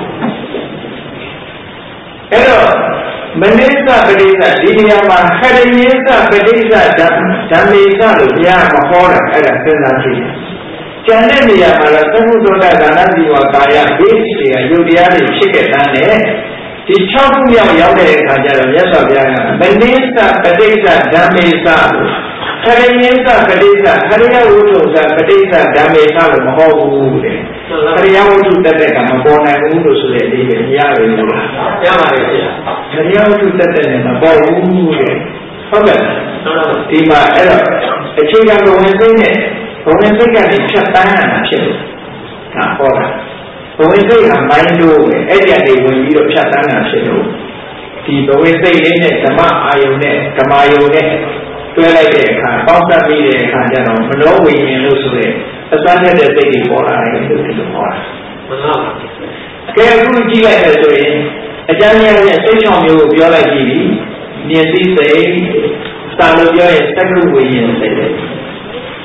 [SPEAKER 1] အဲ့တော့မနိစ္စပဋိစ္စဒီနေရာမှာခရယေစ္စပဋိစ္စဓမ္မေစ္စလို့ဘုရားမဟောတာအဲ့ဒါစဉ်းစားကြည့်ကျန်တဲ့နေရာမှာလည်းသမှုသောတာဒါနဇီဝကာယဘေးတွေကယုတ်တရားတွေဖြစ်ခဲ့တဲ့နဲ့ဒီ၆ခုမြောက်ရောက်တဲ့အခါကျတော့မြတ်စွာဘုရားကမနိစ္စပဋိစ္စဓမ္မေစ္စလို့ခရယေစ္စပဋိစ္စခရယဝုထုစ္စပဋိစ္စဓမ္မေစ္စလို့မဟောဘူးတဲ့ခရယဝုထုတက်တဲ့ကမပေါ်နိုင်ဘူးလို့ဆိုတဲ့အလေးပဲမရဘူးလားရပါတယ်ဗျာခရယဝုထုတက်တဲ့နဲ့မပေါ်ဘူးတဲ့ဟုတ်ကဲ့ဒီမှာအဲ့တော့အခြေခံဘဝင်စိတ်နဲ့ဘဝင်စိတ်ကနေဖြတ်တန်းရတာဖြစ်လို့ဒါဟောတာဘဝင်စိတ်ကမိုင်းတို့ပဲအဲ့ဒီကနေဝင်ပြီးတော့ဖြတ်တန်းတာဖြစ်လို့ဒီဘဝင်စိတ်လေးနဲ့ဓမ္မအာယုန်နဲ့ဓမ္မယုန်နဲ့တွဲလိုက်တဲ့အခါပေါင်းစပ်ပြီးတဲ့အခါကျတော့မနောဝိညာဉ်လို့ဆိုတဲ့အစမ်းတဲ့စိတ်တွေပေါ်လာတယ်လို့ဒီလိုဟောတာမှန်ပါပါကဲအခုကြည့်လိုက်မယ်ဆိုရင်အကျဉ်းရဲ့စိတ်ချောင်မျိုးကိုပြောလိုက်ကြည့်ပြီးမြင်သိစိတ်စာလို့ပြောရင်သက္ကုဝိညာဉ်စိတ်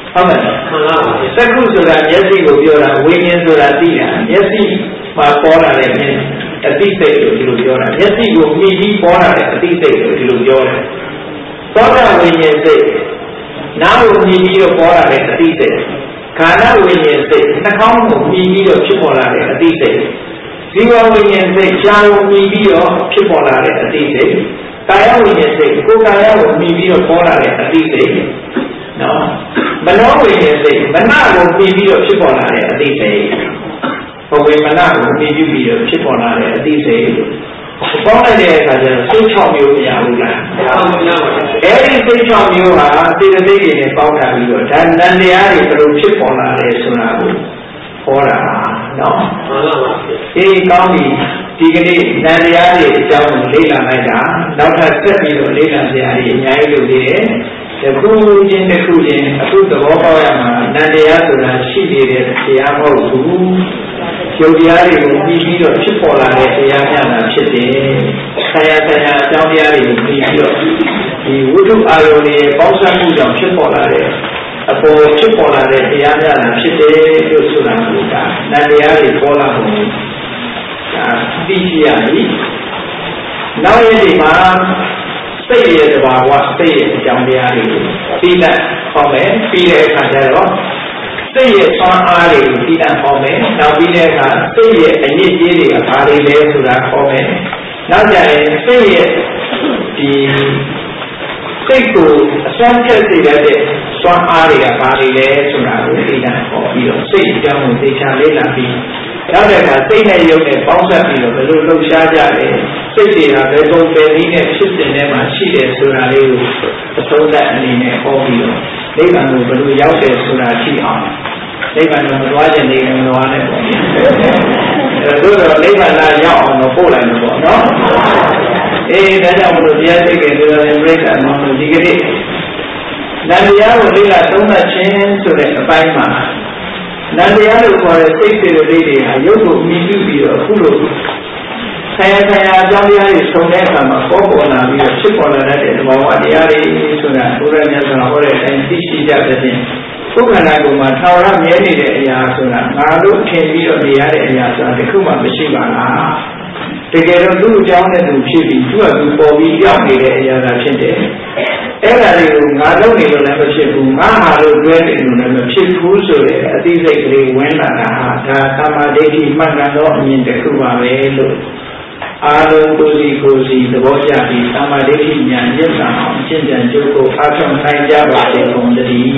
[SPEAKER 1] ဟုတ်မလားသက္ကုဆိုတာမျက်စိကိုပြောတာဝိညာဉ်ဆိုတာသိတာမျက်စိမှာပေါ်လာတဲ့အသိစိတ်ကိုဒီလိုပြောတာမျက်စိကိုမြည်ပြီးပေါ်လာတဲ့အသိစိတ်ကိုဒီလိုပြောတယ်သောတာဝိညာဉ်စိတ်နားကိုမြည်ပြီးတော့ပေါ်လာတဲ့အသိစိတ်ခန္ဓာဝိညာဉ်စိတ်နှာခေါင်းကိုမြည်ပြီးတော့ဖြစ်ပေါ်လာတဲ့အသိစိတ်ဇီဝဝိညာဉ်စိတ်ရှားကိုမြည်ပြီးတော့ဖြစ်ပေါ်လာတဲ့အသိစိတ်ကာယဝိညာဉ်စိတ်ကိုယ်ကာယကိုမြည်ပြီးတော့ပေါ်လာတဲ့အသိစိတ်နော်မနောဝိညာဉ်စိတ်မနကိုမြည်ပြီးတော့ဖြစ်ပေါ်လာတဲ့အသိစိတ်ဘဝေမနကိုမြည်ပြီးတော့ဖြစ်ပေါ်လာတဲ့အသိစိတ်ပေါင်းလိုက်တဲ့အခါကျတော့စိတ်၆မျိုးမရဘူးလားအဲဒီစိတ်၆မျိုးဟာစေတသိက်တွေနဲ့ပေါင်းထားပြီးတော့ဒါနန္တရားတွေဘယ်လိုဖြစ်ပေါ်လာလဲဆိုတာကိုဟောတာနော်မှန်ပါပါအေးကောင်းပြီဒီကနေ့နန္တရားတွေအကြောင်းကိုလေ့လာလိုက်တာနောက်ထပ်ဆက်ပြီးတော့လေ့လာစရာတွေအများကြီးလုပ်သေးတယ်တစ်ခုချင်းတစ်ခုချင်းအခုသဘောပေါက်ရမှာနန္တရားဆိုတာရှိနေတဲ့တရားမဟုတ်ဘူးယုတ်တရားတွေကိုပြီးပြီးတော့ဖြစ်ပေါ်လာတဲ့တရားများတာဖြစ်တယ်ဆရာဆရာအကြောင်းတရားတွေကိုပြီးပြီးတော့ဒီဝိတုအာယုန်ရဲ့ပေါင်းစပ်မှုကြောင့်ဖြစ်ပေါ်လာတဲ့အပေါ်ဖြစ်ပေါ်လာတဲ့တရားများတာဖြစ်တယ်လို့ဆိုတာကနန္တရားတွေပေါ်လာမှုဒါသိရှိရပြီနောက်ရည်ဒီမှာစိတ်ရဲ့တဘာဝစိတ်ရဲ့အကြောင်းတရားတွေကိုပြီးလိုက်ဟောမယ်ပြီးတဲ့အခါကျတော့စိတ်ရဲ့ဆွမ်းအားတွေကိုပြီးလိုက်ဟောမယ်နောက်ပြီးတဲ့အခါစိတ်ရဲ့အညစ်အကြေးတွေကဘာတွေလဲဆိုတာဟောမယ်နောက်ကြရင်စိတ်ရဲ့ဒီစိတ်ကိုအစွမ်းဖြတ်စေတဲ့စွမ်းအားတွေကဘာတွေလဲဆိုတာကိုပြီးလိုက်ဟောပြီးတော့စိတ်အကြောင်းကိုသိချလေ့လာပြီးနောက်တဲ့အခါစိတ်နဲ့ယုံနဲ့ပေါင်းစပ်ပြီးတော့ဘယ်လိုလှုပ်ရှားကြလဲစိတ်တွေကဘယ်ပုံပဲနည်းနဲ့ဖြစ်စဉ်ထဲမှာရှိတယ်ဆိုတာလေးကိုအဆုံးသတ်အနေနဲ့ဟောပြီးတော့နိဗ္ဗာန်ကိုဘယ်လိုရောက်တယ်ဆိုတာရှိအောင်နိဗ္ဗာန်ကိုမသွားခြင်းနေနဲ့မသွားနဲ့ပေါ့အဲတို့တော့နိဗ္ဗာန်လာရောက်အောင်တော့ပို့လိုက်မှာပေါ့နော်အေးဒါကြောင့်မလို့တရားစိတ်ကပြောရင်ပြိဿမောင်တို့ဒီကနေ့နန္တရားကိုလေ့လာသုံးသပ်ခြင်းဆိုတဲ့အပိုင်းမှာနန္တရားလို့ခေါ်တဲ့စိတ်စေတသိက်တွေဟာရုပ်ကိုမြည်ပြုပြီးတော့အခုလိုဆရာဆရာအကြောင်းတရားတွေဆုံတဲ့အခါမှာပေါ်ပေါ်လာပြီးတော့ဖြစ်ပေါ်လာတဲ့သဘောဝတရားတွေဆိုတာဘုရားမြတ်စွာဘုရားတိုင်းသိရှိကြတဲ့ဖြင့်ကိုယ်ခန္ဓာကိုယ်မှာထာဝရမြဲနေတဲ့အရာဆိုတာငါတို့ထင်ပြီးတော့နေရတဲ့အရာဆိုတာတခုမှမရှိပါလားတကယ်တော့သူ့အကြောင်းနဲ့သူဖြစ်ပြီးသူ့အတူပေါ်ပြီးရောက်နေတဲ့အရာသာဖြစ်တယ်အဲ့ဒါတွေကိုငါလုပ်နေလို့လည်းမဖြစ်ဘူးငါဟာလို့တွဲနေလို့လည်းမဖြစ်ဘူးဆိုတဲ့အသိစိတ်ကလေးဝင်လာတာဟာဒါသမာဓိဋ္ဌိမှန်ကန်သောအမြင်တစ်ခုပါပဲလို့အာလုံးကိုစီကိုစီသဘောကျပြီးသမာဓိဋ္ဌိဉာဏ်ရည်ဆောင်အောင်ရှင်းပြန်ကြိုးကိုအားထုတ်နိုင်ကြပါစေကုန်သတည်း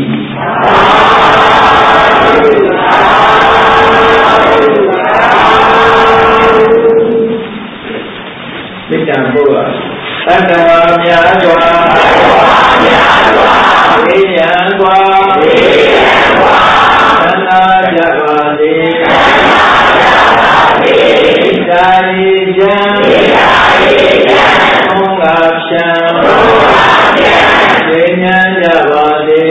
[SPEAKER 1] မေတ္တာပို့ပါသတ္တဝါများစွာဝိညာဉ်စွာသန္တာကြပါစေသာရိယံဘုံကဖြံဝိညာဉ်ကြပါစေ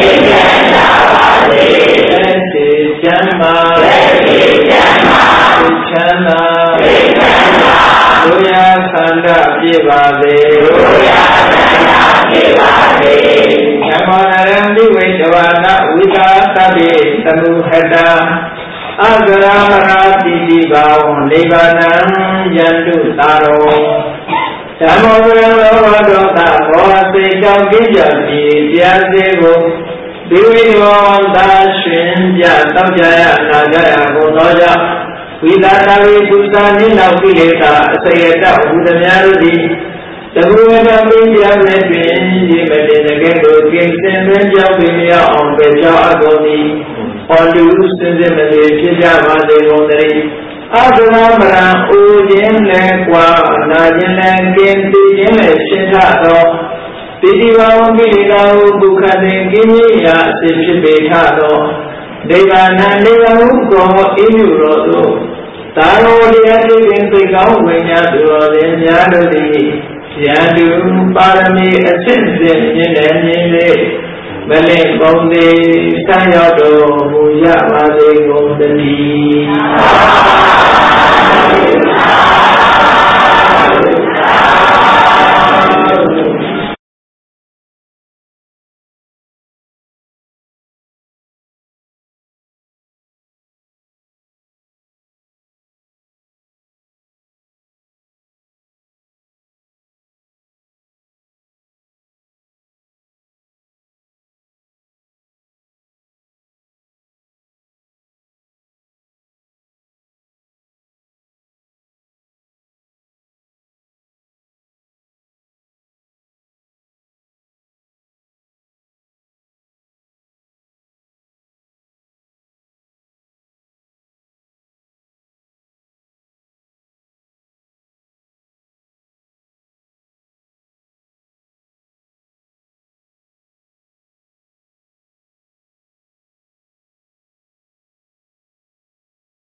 [SPEAKER 1] သက်စေချမ်းသာချမ်းသာဒုရခန္ဓာပြည့်ပါစေဒုရခန္ဓာပြည့်ပါစေဓမ္မရံဒီဝိတဝနာဝိကာသတိသမှုဟတအဂရမရာတိတိဘာဝနိဗ္ဗာနံယန္တုသာရောဓမ္မောဝေလောဘဒေါသမောဟစိတ်ကြောင့်ကိကြပြီးတရားစေကိုဒီဝိနောသာရှင်ပြတောက်ကြရနာကြရဘုံသောကြောင့်ဝိသတာဝိပုသနိနောက်ကိလေသာအစရတဘုဒ္ဓများတို့သည်တကူဝတပိပြမဲ့တွင်ဒီမတင်တကယ်ကိုကင်းစင်သွင်းကြောင်းပြမြောက်အောင်ပဲကြောင်းအကုန်သည်ဟောလူစင်စစ်မလေးဖြစ်ကြပါစေကုန်သတည်းအသနာမရံအိုခြင်းလည်းကွာနာခြင်းလည်းကင်းသိခြင်းလည်းရှင်းထသောပိဋိဘာဝကိလေသာဟုဒုက္ခသင်ကင်းကြီးရာအဖြစ်ဖြစ်ပေထသောဒေဝနာနေဟုကောအင်းယူတော်သို့သာရောတရားသိပင်သိကောင်းဝင်ညာသူတော်စင်များတို့သည်ယန္တုပါရမီအစစ်စစ်မြင့်တယ်မြင့်လေမလင့်ပုံသည်ဆံရောက်တော်မူရပါစေကုန်သတည်း